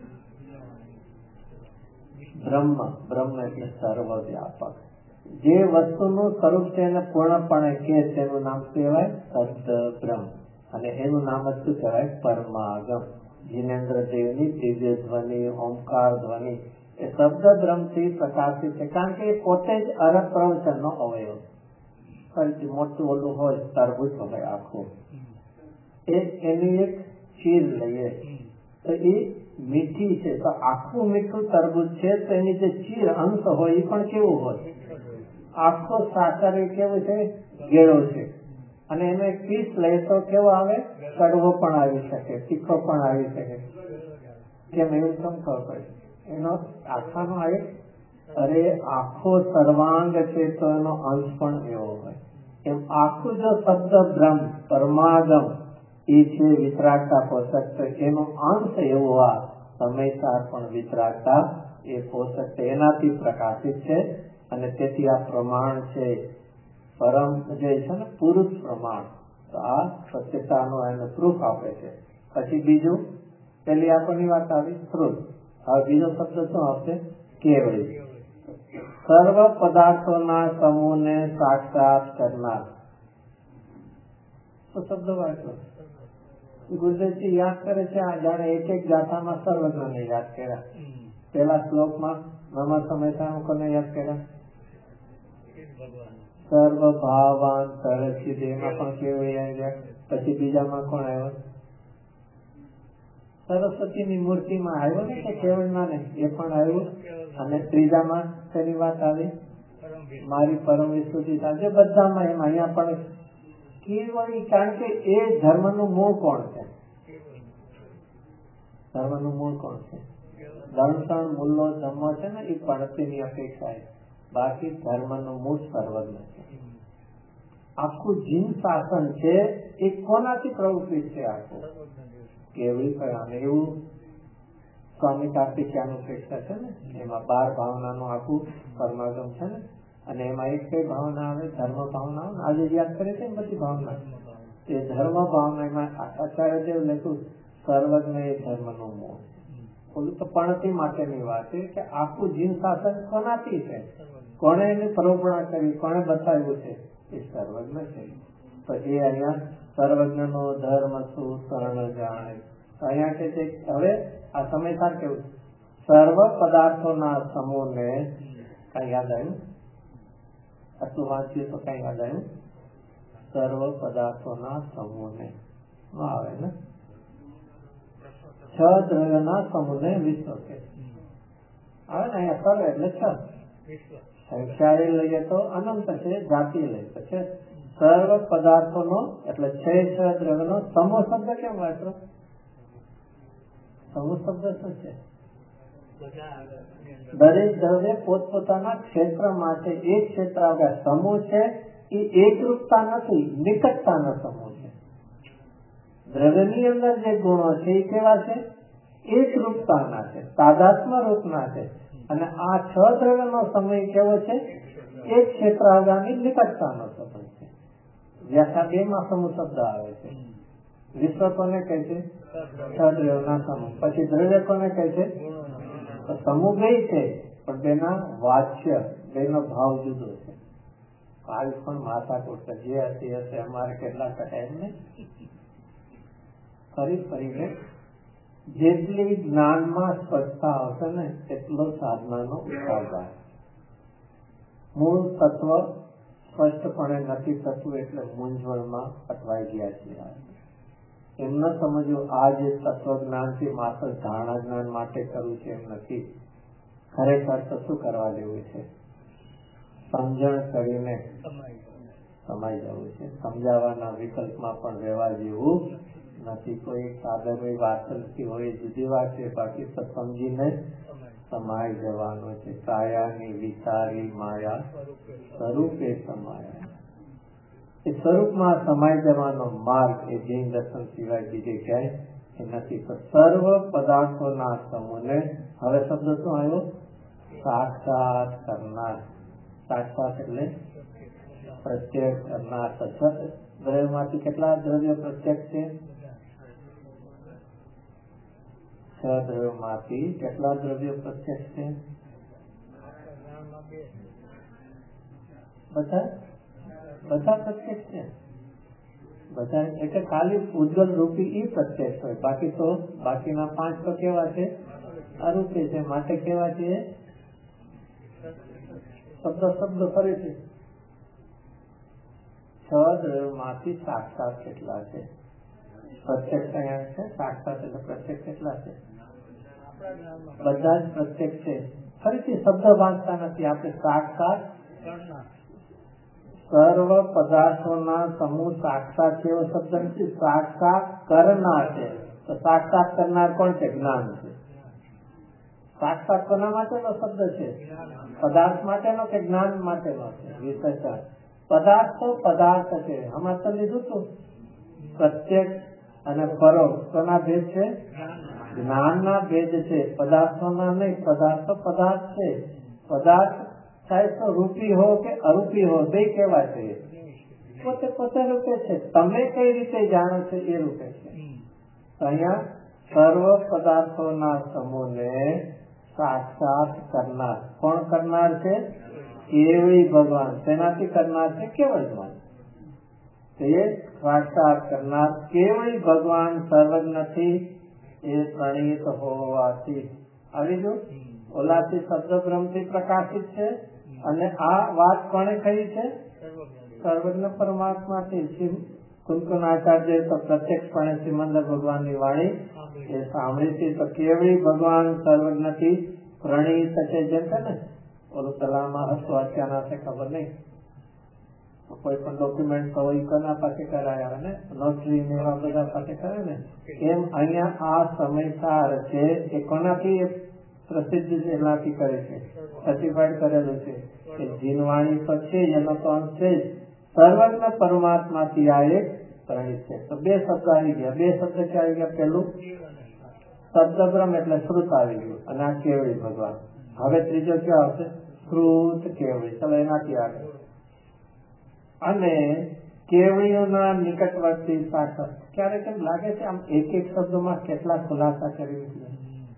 બ્રહ્મ. બ્રહ્મ એટલે સર્વવ્યાપક. જે વસ્તુનું સ્વરૂપ છે એને પૂર્ણપણે કે તેનું નામ કહેવાય શબ્દ બ્રહ્મ, અને એનું નામ જ શું કહેવાય? પરમાગમ. જીનેન્દ્ર દેવની દિવ્ય ધ્વનિ, ઓમકાર ધ્વનિ એ શબ્દ બ્રહ્મ થી પ્રકાશિત છે. કારણ કે એ પોતે જ અરબ પ્રવચન નો અવયવ. મોટું ઓલું હોય તરબૂચ હોય આખું, એ એની એક ચીર લઈએ તો એ મીઠી છે, તો આખું મીઠું તરબૂચ છે તો એની જે ચીર અંશ હોય એ પણ કેવું હોય? આખો સાકર એ કેવું છે? ગેળો છે. અને એનો એક પીસ લે તો કેવો આવે? કડવો પણ આવી શકે, તીખો પણ આવી શકે. કેમ એવું કેમ ખબર પડે? એનો આખાનો એક અરે આખો સર્વાંગ છે તો એનો અંશ પણ એવો હોય. એમ આખું જો શબ્દ બ્રહ્મ પરમાગમ એ છે વિતરાગતા પોષક, તો એનો અંશ એવો આ સમયસાર પણ વિતરાગતા એ પોષક એનાથી પ્રકાશિત છે. અને તેથી આ પ્રમાણ છે પરમ જે છે ને પુરુષ પ્રમાણ. તો આ સત્યતાનો એનો પ્રૂફ આપે છે. પછી બીજું, પેલી આપણની વાત આવી શ્રુત. હવે બીજો શબ્દ શું આવશે? કેવળી. સર્વ પદાર્થોના સમૂહને સાક્ષાત કરનાર. આખો શબ્દ વાંચો. ગુરુદેવજી યાદ કરે છે જાણે એક એક ગાથામાં સર્વજ્ઞને યાદ કર્યા. પેલા શ્લોકમાં નમઃ સમયતા કોને યાદ કર્યા? સર્વ ભાવાન સરસિદ, એમાં પણ કેવું આવી ગયા. પછી બીજામાં કોણ આવ્યો? સરસ્વતીની મૂર્તિમાં આવ્યો ને કે કેવળમાં ને એ પણ આવ્યું. અને ત્રીજામાં તેની વાત આવી મારી પરમ વિસ્તુતિ થાય. બધામાં એમ અહીંયા પણ કેવળી, કારણ કે એ ધર્મનું મૂળ કોણ છે? ધર્મનું મૂળ કોણ છે? દંતણ મૂલ્યો ધર્મ છે ને એ પડતીની અપેક્ષા છે. બાકી ધર્મનું મૂળ સર્વજ્ઞ છે. આખું જીન શાસન છે એ કોનાથી પ્રવૃત્તિ છે? આખું કેવળી કયા. એવું સ્વામી કાર્તિકયાનું પ્રેક્ષા છે ને, એમાં બાર ભાવનાનું આખું પરમાગમ છે ને, અને એમાં એક કઈ ભાવના આવે? ધર્મ ભાવના. આજે યાદ કરે છે બધી ભાવના. એ ધર્મ ભાવના એમાં આચાર્ય દેવ લખ્યું સર્વજ્ઞ એ ધર્મનું મૂળ. ઓલું તો પણતી માટેની વાત છે કે આખું જીન શાસન કોનાથી છે? કોને એની પ્રવૃત્તિ કરી? કોને બતાવ્યું છે? એ સર્વજ્ઞ છે. પછી અહીંયા સર્વજ્ઞ નો ધર્મ શું શરણ જાણે. અહીંયા કે છે હવે આ સમયસાર કેવું? સર્વ પદાર્થોના સમૂહને કઈ યાદ આવ્યું? આટલું વાંચ્યું તો કઈ યાદ આવ્યું? સર્વ પદાર્થોના સમૂહને આવે ને, છ દ્રવ્યના સમૂહને વિશ્વ કે આવે ને. અહીંયા સર્વ એટલે છ. સંખ્યા લઈએ તો અનંત છે, જાતિ લઈએ તો છે. સર્વ પદાર્થોનો એટલે છ છ દ્રવ્યનો સમૂહ શબ્દ કેમ વાંચો? સમૂહ શબ્દ શું છે? દરેક દ્રવ્ય પોતપોતાના ક્ષેત્ર માટે એક ક્ષેત્ર આવ્યા. સમૂહ છે એ એકરૂપતા નથી, નિકટતાનો સમૂહ છે. દ્રવ્યની અંદર જે ગુણો છે એ કેવા છે? એકરૂપતાના છે, તાદાત્મ્ય રૂપના છે. અને આ છ દ્રવ્યનો સમય કેવો છે? એક ક્ષેત્ર આવ્યાની નિકટતાનો સમય છે. વ્યાખ્યા બે માં સમૂહ શબ્દ આવે છે. વિશ્વ કોને કહે છે? છ દ્રવ્યોના સમૂહ. પછી દ્રવ્ય કોને કહે છે? સમૂહ બે છે પણ તેના વાચ્ય બેનો ભાવ જુદો છે. કાલ પણ માથા કોટ જે હતી હશે, અમારે કેટલા ટકા એમને ફરી ફરીને જેટલી જ્ઞાનમાં સ્પષ્ટતા આવશે ને એટલો સાધનાનો ઉપાય. મૂળ તત્વ સ્પષ્ટપણે નથી થતું એટલે મૂંઝવણમાં અટવાઈ ગયા છીએ. એમ ન સમજવું આ જે તત્વજ્ઞાનથી માત્ર ધારણા જ્ઞાન માટે કરવું છે એમ નથી. ખરેખર તો શું કરવા જેવું છે? સમજણ કરીને સમાઈ જવું છે. સમજાવવાના વિકલ્પમાં પણ રહેવા જેવું નથી. કોઈ સાધનની વાત હોય જુદી વાત છે, બાકી તો સમજીને સમાઈ જવાનું છે. કાયાની વિચારી માયા સ્વરૂપે સમાયા. એ સ્વરૂપમાં સમાઈ જવાનો માર્ગ એ જૈન દર્શન સિવાય બીજે ક્યાંય નથી. તો સર્વ પદાર્થોના સમૂહને હવે શબ્દ શું આવ્યો? સાક્ષાત કરનાર. સાક્ષાત એટલે પ્રત્યક્ષ કરનાર. દ્રવ્યમાંથી કેટલા દ્રવ્ય પ્રત્યક્ષ છે? છ દ્રવ્યમાંથી કેટલા દ્રવ્ય પ્રત્યક્ષ છે? બધા બધા પ્રત્યક્ષ છે. બધા એટલે ખાલી ઉજ્જવલ રૂપી એ પ્રત્યક્ષ હોય. બાકી તો બાકીના પાંચ તો કેવા છે? અરૂપી છે. માટે કેવા છે? શબ્દ શબ્દ ફરે છે. છ દ્રવ્યમાંથી સાક્ષાત કેટલા છે? પ્રત્યક્ષ અહીંયા છે. સાક્ષાત એટલે પ્રત્યક્ષ કેટલા છે? બધા જ પ્રત્યક્ષ છે. ફરીથી શબ્દ વાંચતા નથી આપણે. સાક્ષાત સર્વ પદાર્થોના સમૂહ સાક્ષાત કેવો શબ્દ નથી, સાક્ષાત કરનાર છે. તો સાક્ષાત કરનાર કોણ છે? જ્ઞાન છે. સાક્ષાત કોના માટેનો શબ્દ છે? પદાર્થ માટેનો કે જ્ઞાન માટેનો છે? વિશેષણ. પદાર્થ તો પદાર્થ છે. હમણાં તો લીધું તું પ્રત્યક્ષ અને પરોક્ષ કોના ભેદ છે? જ્ઞાનના ભેદ છે, પદાર્થોના નહીં. પદાર્થ તો પદાર્થ છે. પદાર્થ ચાહે તો રૂપી હો કે અરૂપી હો, બે કેવા છે? પોતે પોતે રૂપે છે. તમે કઈ રીતે જાણો છો એ રૂપે છે. અહીંયા સર્વ પદાર્થોના સમૂહને સાક્ષાત કરનાર. કોણ કરનાર છે? કેવળી ભગવાન. તેનાથી કરનાર છે કેવળ જ્ઞાન. તે સાક્ષાત કરનાર કેવળી ભગવાન સર્વજ્ઞથી એ પ્રણીત હોવાથી આવી ગયું. ઓલાથી શબ્દ બ્રહ્મથી પ્રકાશિત છે અને આ વાત કોણે કહી છે? સર્વજ્ઞ પરમાત્માથી. કુંકુનાચાર્ય તો પ્રત્યક્ષપણે સિમંદર ભગવાનની વાણી એ સાંભળી છે. તો કેવળી ભગવાન સર્વજ્ઞથી પ્રણીત છે. જેમ છે ને ઓલું કલામાં હતું અત્યારના ખબર નહીં, કોઈ પણ ડોક્યુમેન્ટ હોય કોના પાસે કરાયા ને નોટરી ને એવા બધા પાસે કરે ને, એમ અહીંયા આ સમયસાર છે એ કોનાથી પ્રસિદ્ધ એનાથી કરે છે, સર્ટિફાઈડ કરેલું છે કે જીનવાણી તો છે એનો તો અંત છે જ, સર્વજ્ઞ પરમાત્માથી આ એક પ્રણીત છે. તો બે શબ્દ આવી ગયા. બે શબ્દ ક્યાં આવી ગયા? પેલું શબ્દબ્રહ્મ એટલે શ્રુત આવી ગયું અને આ કેવળી ભગવાન. હવે ત્રીજો ક્યાં આવશે? શ્રુત કેવળી. ચલો એનાથી આગળ. અને કેવળીઓના નિકટવર્તી સાક્ષાત. ક્યારેક એમ લાગે છે આમ એક એક શબ્દમાં કેટલા ખુલાસા કરી છે.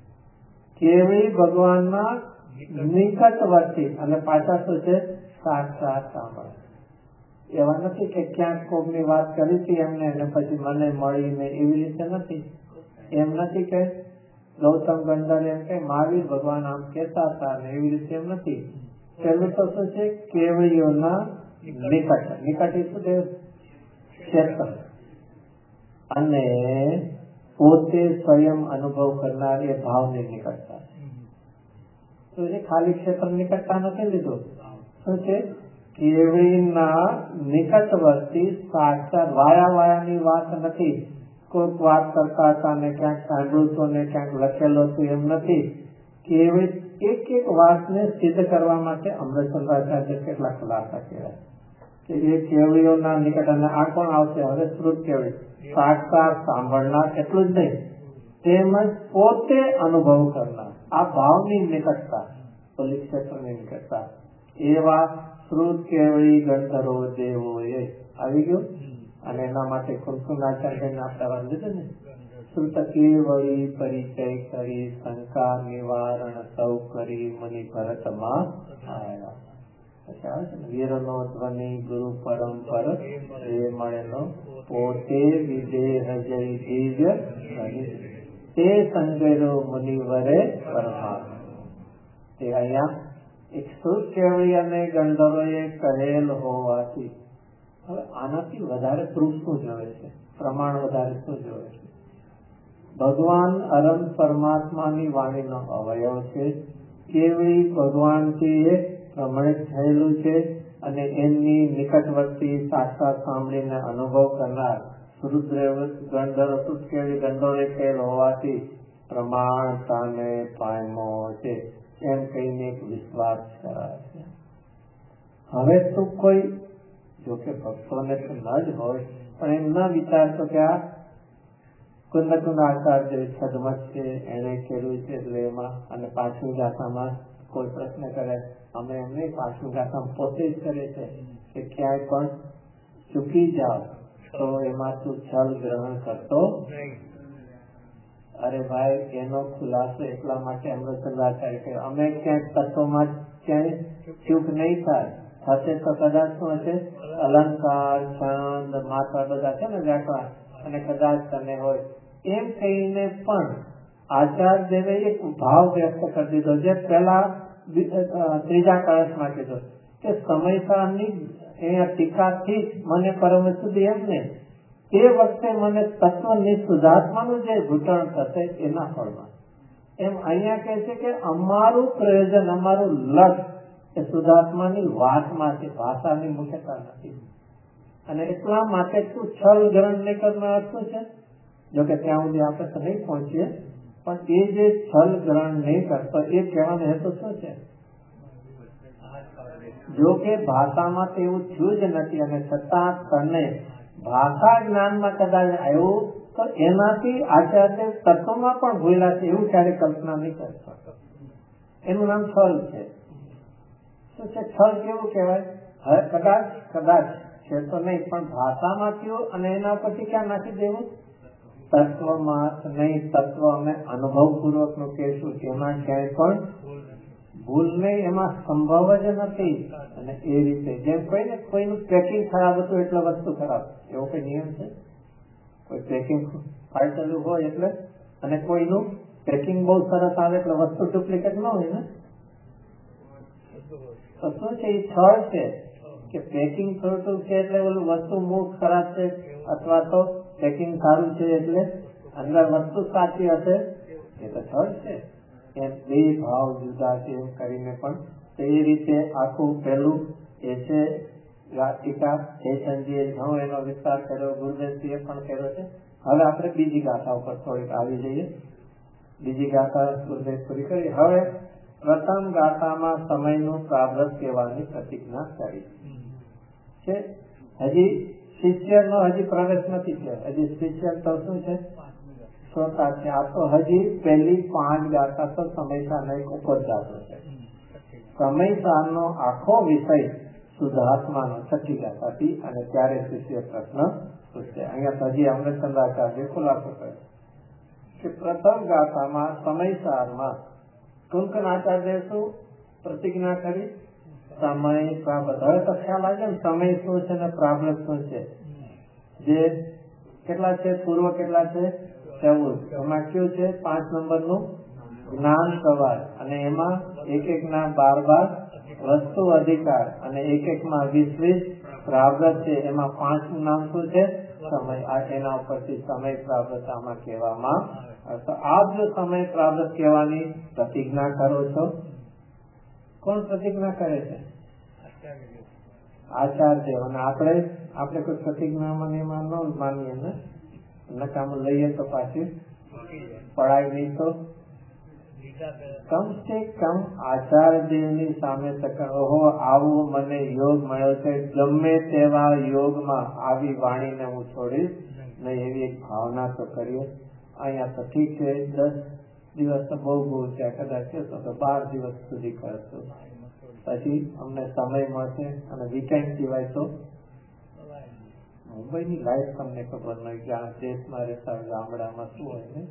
કેવળી ભગવાનના નિકટવર્તી અને પાછા શું છે? સાક્ષાત સાંભળે. એવા નથી કે ક્યાંક કોકની વાત કરી હતી એમને અને પછી મને મળીને એવી રીતે નથી. એમ નથી કે ગૌતમ ગંધર એમ કે મહાવીર ભગવાન આમ કેતા હતા ને એવી રીતે એમ નથી. પેલું તો શું છે? કેવળીઓના નિકટ. નિકટ શું છે? ક્ષેત્ર. અને પોતે સ્વયં અનુભવ કરનાર એ ભાવની નિકટતા. તો એ ખાલી ક્ષેત્ર નિકટતા નથી લીધું. શું છે? કેવળીના નિકટવર્તી સાક્ષાત. વાયા વાયાની વાત નથી. કોઈક વાત કરતા હતા ને ક્યાંક સાંભળ્યું હતું ને ક્યાંક લખેલો હતું એમ નથી. કેવળી એક એક વાતને સિદ્ધ કરવા માટે અમૃતચંદ્રાચાર્ય કેટલા ખુલાસા કહેવાય કે એ કેવળીઓના નિકટ. અને આ કોણ આવશે હવે? શ્રુત કેવળી. સાક્ષાત સાંભળનાર એટલું જ નહીં, તેમજ પોતે અનુભવ કરનાર. આ ભાવની નિકટતા, પોલીસ ક્ષેત્રની નિકટતા. એવા શ્રુત કેવળી ગંધર્વો દેવો એ આવી ગયું. અને એના માટે કુંકુનાચાર્યને આપણે વાત લીધું ને, શ્રુત કેવળી પરિચય કરી શંકા નિવારણ સૌ કરી મુનિ ભરતમાં આવ્યા. વીરનો ધ્વનિ ગુરુ પરંપર એ મળેલો પોતે વિદેહ જય દિવ્ય તે સંગેરો મુનિવરે પરમાત્મા. તે અહીંયા એક શ્રુત કેવળી અને ગંધર્વોએ કહેલ હોવાથી હવે આનાથી વધારે પ્રૂફ શું જોવે છે? પ્રમાણ વધારે શું જોવે છે? ભગવાન અનંત પરમાત્માની વાણીનો અવયવ છે. કેવળી ભગવાનથી એ પ્રમાણિત થયેલું છે અને એમની નિકટવર્તી સાક્ષાત સાંભળીને અનુભવ કરનાર રુદ્ર ગંધર્વ શ્રુત કેવળી ગંધર્વે કહેલ હોવાથી પ્રમાણતાને પામ્યો છે એમ કહીને એક વિશ્વાસ કરાય છે. હવે તો કોઈ જોકે ભક્તોને તો ન જ હોય પણ એમ ના વિચારતો કે આ કુંદકુંદ આકાર જે છદમત છે એને કર્યું છે એટલે એમાં અને પાંચમી ગાથામાં કોઈ પ્રશ્ન કરે અમે એમને પાંચમી ગાથામાં પોતે જ કરે છે કે ક્યાંય પણ ચૂકી જાઓ તો એમાં તું છલ ગ્રહણ કરતો. અરે ભાઈ એનો ખુલાસો એટલા માટે અમૃતચંદ્રાચાર્ય કે અમે ક્યાંક તત્વમાં ક્યાંય ચૂક નહીં થાય. સાથે તો કદાચ શું હશે? અલંકાર છંદ માત્રા બધા છે ને વ્યાકરણ અને કદાચ તને હોય એમ કહીને પણ આચાર્યદેવે એક ભાવ વ્યક્ત કરી દીધો જે પેલા ત્રીજા કળશમાં કીધો કે સમયસારની અહીંયા ટીકાથી મને પરમ સુધી એમ ને તે વખતે મને તત્વની શુદ્ધાત્માનું જે ઘૂંટણ થશે એના ફળમાં. એમ અહીંયા કહે છે કે અમારું પ્રયોજન અમારું લક્ષ્ય એ શુદ્ધાત્માની વાતમાં છે, ભાષાની મુખ્યતા નથી. અને એટલા માટે તું છલ ગ્રહણ નહીં કરનાર શું છે? જોકે ત્યાં સુધી આપણે તો નહીં પહોંચીએ પણ એ જે છલ ગ્રહણ નહીં કરતો એ કહેવાનો હેતુ શું છે? જોકે ભાષામાં તો એવું થયું જ નથી અને છતાં તને ભાષા જ્ઞાનમાં કદાચ આવ્યું તો એનાથી આચાર્ય તત્વમાં પણ ભૂલા છે એવું ક્યારે કલ્પના નહીં કરી શકતો. એનું નામ છલ છે. શું છે છલ? કેવું કહેવાય? હવે કદાચ કદાચ છે તો નહીં પણ ભાષામાં થયું અને એના પછી ક્યાં નાખી દેવું? તત્વમાં નહીં. તત્વ અમે અનુભવ પૂર્વક નું કહેશું એમાં ક્યાંય પણ ભૂલને એમાં સંભવ જ નથી. અને એ રીતે જેમ કોઈ ને કોઈનું પેકિંગ ખરાબ હતું એટલે વસ્તુ ખરાબ, એવો કોઈ નિયમ છે? કોઈ પેકિંગ ફાટેલું હોય એટલે, અને કોઈનું પેકિંગ બહુ સરસ આવે એટલે વસ્તુ ડુપ્લિકેટ ન હોય ને? તો શું છે, એ છળ છે કે પેકિંગ ખોટું છે એટલે ઓલું વસ્તુ મૂળ ખરાબ છે, અથવા તો પેકિંગ સારું છે એટલે અંદર વસ્તુ સાચી હશે, એ તો છળ છે. એમ બે ભાવ જુદા છે એમ કરીને પણ તે રીતે આખું પેલું એ છે ટીકા જયચંદજીએ ઘણો એનો વિસ્તાર કર્યો, ગુરુદેવજીએ પણ કર્યો છે. હવે આપણે બીજી ગાથા ઉપર થોડીક આવી જઈએ. બીજી ગાથા ગુરુદેવ પૂરી કરી. હવે પ્રથમ ગાથામાં સમયનું પ્રારબ્ધ કહેવાની પ્રતિજ્ઞા કરી છે. હજી શિષ્યનો હજી પ્રવેશ નથી થયો, હજી શિષ્ય તો શું છે, શ્રોતા છે. આ તો હજી પહેલી પાંચ ગાથા તો સમયસારનો એક ઉપરદાતો છે. સમયસારનો આખો વિષય શુદ્ધાત્માનો છઠ્ઠી ગાથાથી, અને ત્યારે શિષ્ય પ્રશ્ન પૂછશે. અહીંયા તો હજી અમૃતચંદ્રાચાર્ય ખુલાસો કર્યો કે પ્રથમ ગાથામાં સમયસારમાં કુંકનાચાર્ય શું પ્રતિજ્ઞા કરી? સમય પ્રારબ્ધ. હવે તો ખ્યાલ આવે ને સમય શું છે ને પ્રારબ્ધ શું છે. જે કેટલા છે, પૂર્વ કેટલા છે, ચૌદ. એમાં કયું છે, પાંચ નંબરનું જ્ઞાન સવાર, અને એમાં એક એક ના બાર બાર વસ્તુ અધિકાર, અને એક એક માં વીસ વીસ પ્રારબ્ધ છે. એમાં પાંચ નું નામ શું છે, સમય. આ એના ઉપરથી સમય પ્રારબ્ધ આમાં કહેવામાં. તો આપ જો સમય પ્રારબ્ધ કહેવાની પ્રતિજ્ઞા કરો છો, કોણ પ્રતિજ્ઞા કરે છે? આચાર્ય. અને આપણે આપણે કોઈ પ્રતિજ્ઞામાં એમાં ન માનીએ ને, નકામું લઈએ તો પાછી પડાય નહીં. તો કમ સે કમ આચાર્ય દેવની સામે ઓહો આવો મને યોગ મળ્યો છે, ગમે તેવા યોગમાં આવી વાણીને હું છોડીશ નહીં, એવી એક ભાવના તો કરીએ. અહીંયા તો ઠીક છે, દસ દિવસ તો બહુ બહુ છે, કદાચ કહેશો તો બાર દિવસ સુધી કરશું, પછી અમને સમય મળશે. અને વીકેન્ડ સિવાય તો મુંબઈની લાઈફ તમને ખબર નહીં કે આ દેશમાં રહેતા ગામડામાં શું હોય ને,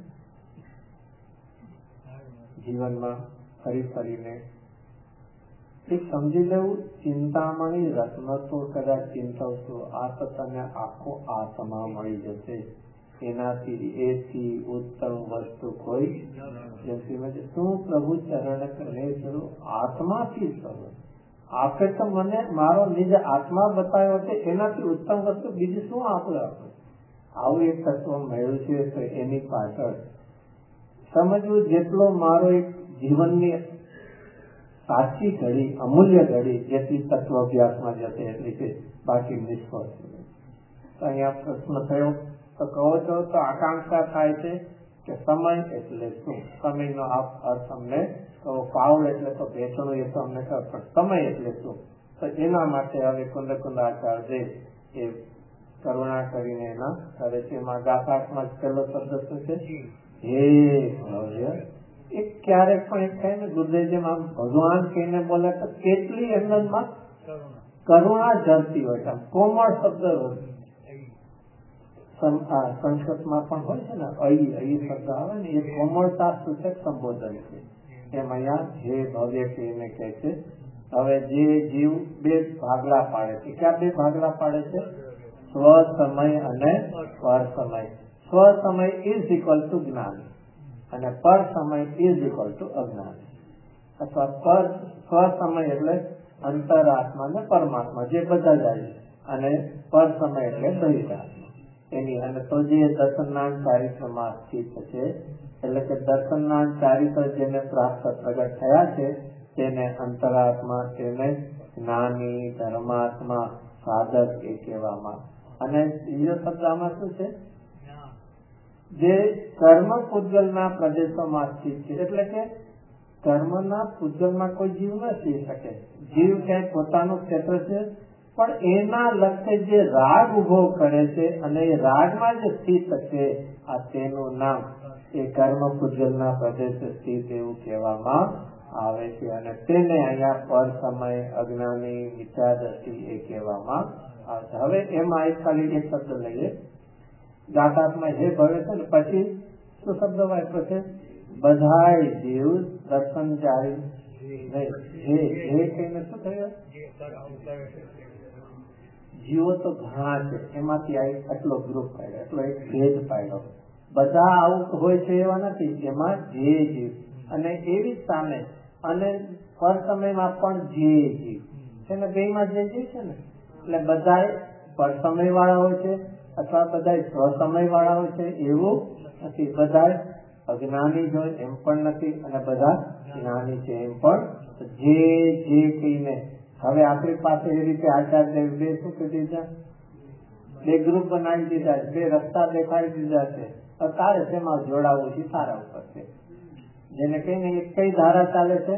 જીવનમાં ફરી ફરીને એક સમજી લેવું. ચિંતામણી રત્ન તો કદાચ ચિંતવશો, આ તો તને આખો આત્મા મળી જશે. એનાથી એથી ઉત્તમ વસ્તુ કોઈ નથી. શું પ્રભુ ચરણ કરે ચલો આત્માથી સર્વ. આપે તો મને મારો નિજ આત્મા બતાવ્યો છે, એનાથી ઉત્તમ વસ્તુ બીજું શું આપે? આપણે આવું એક તત્વ મળ્યું છે, તો એની પાછળ સમજવું. જેટલો મારો એક જીવનની સાચી ઘડી, અમૂલ્ય ઘડી જેટલી તત્વ અભ્યાસમાં જશે એટલી છે, બાકી નિષ્ફળ છે. અહીંયા પ્રશ્ન થયો તો કહો છો તો આકાંક્ષા થાય છે કે સમય એટલે શું? સમયનો અર્થ અમને કહો. પાવડ એટલે તો ભેટણું, એ તો અમને કહો, પણ સમય એટલે શું? તો એના માટે હવે કુંદ કુંદાચાર્ય એ કરુણા કરીને એના કરે છે. એમાં ગાથામાં પહેલો શબ્દ શું છે? હે ભવ્ય. એક ક્યારેક પણ એક થાય ને ગુરુદેવ જેમ આમ ભગવાન કહીને બોલે તો કેટલી એમનામાં કરુણા જરતી હોય. કોમળ શબ્દ સંસ્કૃતમાં પણ હોય છે ને, અહી અહી શબ્દ આવે ને, એ કોમળતા સૂચક સંબોધન છે. એમ અહીંયા હે ભવ્ય કહીને કહે છે. હવે જે જીવ બે ભાગલા પાડે છે, ક્યાં બે ભાગલા પાડે છે? સ્વ સમય અને પર સમય. સ્વ સમય ઇઝ ઇક્વલ ટુ જ્ઞાન, અને પર સમય ઇઝ ઇક્વલ ટુ અજ્ઞાન. અથવા પર સ્વ સમય એટલે અંતરાત્મા ને પરમાત્મા જે બધા જાય, અને પર સમય એટલે બહિરાત્મા એની. અને તો જે દર્શનાન ચારિત્રમાં સ્થિત છે, એટલે કે દર્શનાન ચારિત્ર જેને પ્રાપ્ત પ્રગટ થયા છે તેને અંતરાત્મા, તેને જ્ઞાની, ધર્માત્મા, સાધક એ કહેવામાં. અને બીજો શબ્દ આમાં શું છે? જે કર્મ પૂજલના પ્રદેશોમાં સ્થિત છે. એટલે કે કર્મના પૂજલમાં કોઈ જીવ ન થઈ શકે. જીવ ક્યાંય પોતાનું ક્ષેત્ર છે, પણ એના લક્ષ્ય જે રાગ ઉભો કરે છે અને એ રાગમાં જે સ્થિત છે, આ તેનું નામ એ કર્મ પૂજલના પ્રદેશ સ્થિત એવું કહેવામાં આવે છે. અને તેને અહીંયા પર સમય, અજ્ઞાની, વિચાર દ્રષ્ટિ એ કહેવામાં આવે છે. હવે એમાં એક ખાલી એક શબ્દ લઈએ. ગાથામાં હે ભવે છે ને, પછી શું શબ્દ વાપર્યો છે? બધાય જીવ દર્શન જારી કહીને શું થયું? જીવો તો ઘણા છે, એમાંથી આટલો ગ્રુપ પાડ્યો, એટલો એક ભેદ પાડ્યો. બધા આવું હોય છે એવા નથી, એમાં જે જીવ અને એવી સામે અને પર સમયમાં પણ જે જીવ છે ને, બે માં જે જીવ છે ને, એટલે બધા પર સમય વાળા હોય છે અથવા બધા સ્વસમય વાળા હોય છે એવું નથી. બધા અજ્ઞાની જ હોય એમ પણ નથી અને બધા જ્ઞાની છે એમ પણ. જે જે કહીને હવે આપણી પાસે એ રીતે આચાર્ય બે શું કરી દીધા, બે ગ્રુપ બનાવી દીધા, બે રસ્તા દેખાડી દીધા છે. તારે તેમાં જોડાવું છે સારા ઉપર છે. જેને કહીને એક કઈ ધારા ચાલે છે?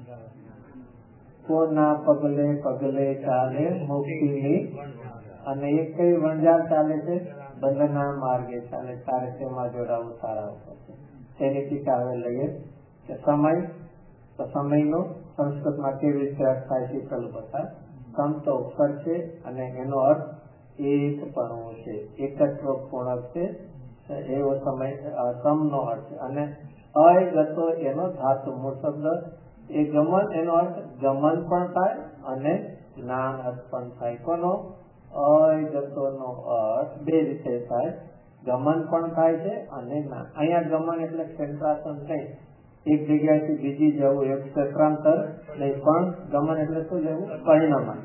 કોના પગલે પગલે ચાલે મુક્તિની, અને એક કઈ વણઝાર ચાલે છે? બંધના માર્ગે ચાલે. તારે તેમાં જોડાવું સારા ઉપર છે. તેની ટીકા હવે લઈએ કે સમય તો સમયનો સંસ્કૃતમાં કેવી રીતે અર્થ થાય છે પેલું બતા. સમ તો અક્ષર છે અને એનો અર્થ એક પણ છે, એકત્વ પૂર્ણક છે એવો સમય સમ નો અર્થ. અને અયગતો એનો ધાતુ મૂળ શબ્દ એ ગમન, એનો અર્થ ગમન પણ થાય અને જ્ઞાન અર્થ પણ થાય. કોનો? અયગતો નો અર્થ બે રીતે થાય, ગમન પણ થાય છે અને જ્ઞાન. અહીંયા ગમન એટલે સેન્ટ્રાસન નહીં, એક જગ્યાએથી બીજી જવું, એક ક્ષેત્રાંતર નહીં, પણ ગમન એટલે શું જવું? પરિણમન.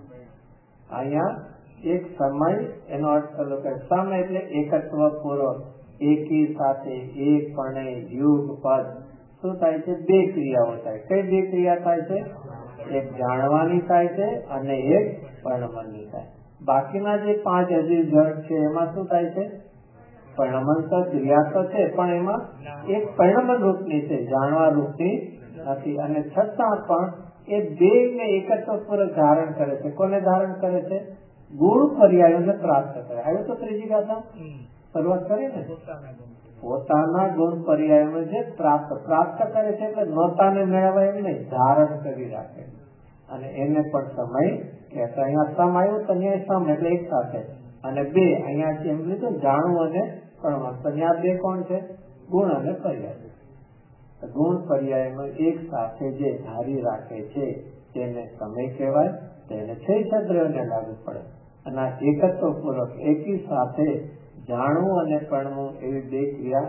અહીંયા એક સમય એનો અર્થ કરો કે સમ એટલે એકત્વ પૂર્વક, એકી સાથે, એક પણ યુગ પદ શું થાય છે? બે ક્રિયાઓ થાય. કઈ બે ક્રિયા થાય છે? એક જાણવાની થાય છે અને એક પરિણમનની થાય. બાકીના જે પાંચ હજી જળ છે એમાં શું થાય છે? પરિણમન તો ક્રિયા તો છે પણ એમાં એક પરિણમન રૂપની છે, જાણવા રૂપની નથી. અને છતાં પણ એ બે ને એકત્વ પૂર્વક ધારણ કરે છે. કોને ધારણ કરે છે? ગુણ પર્યાયોને પ્રાપ્ત કરે. આવ્યું તો ત્રીજી ગાથા શરૂઆત કરી ને, પોતાના ગુણ પર્યાયો જે પ્રાપ્ત પ્રાપ્ત કરે છે એટલે નોતાને મેળવવા એમ નહીં, ધારણ કરી રાખે. અને એને પણ સમય કે અહીંયા સમ આવ્યું તો અહીંયા સમ એટલે એક સાથે, અને બે અહીંયા એમ લીધું જાણવું અને પરણવું. તો અહીંયા બે કોણ છે? ગુણ અને પર્યાય. ગુણ પર્યાયમાં એક સાથે જે ધારી રાખે છે તેને સમય કહેવાય. તેને છે છદ્રને લાગુ પડે. અને આ એકત્વ પૂર્વક એકી સાથે જાણવું અને પરણવું એવી બે ક્રિયા.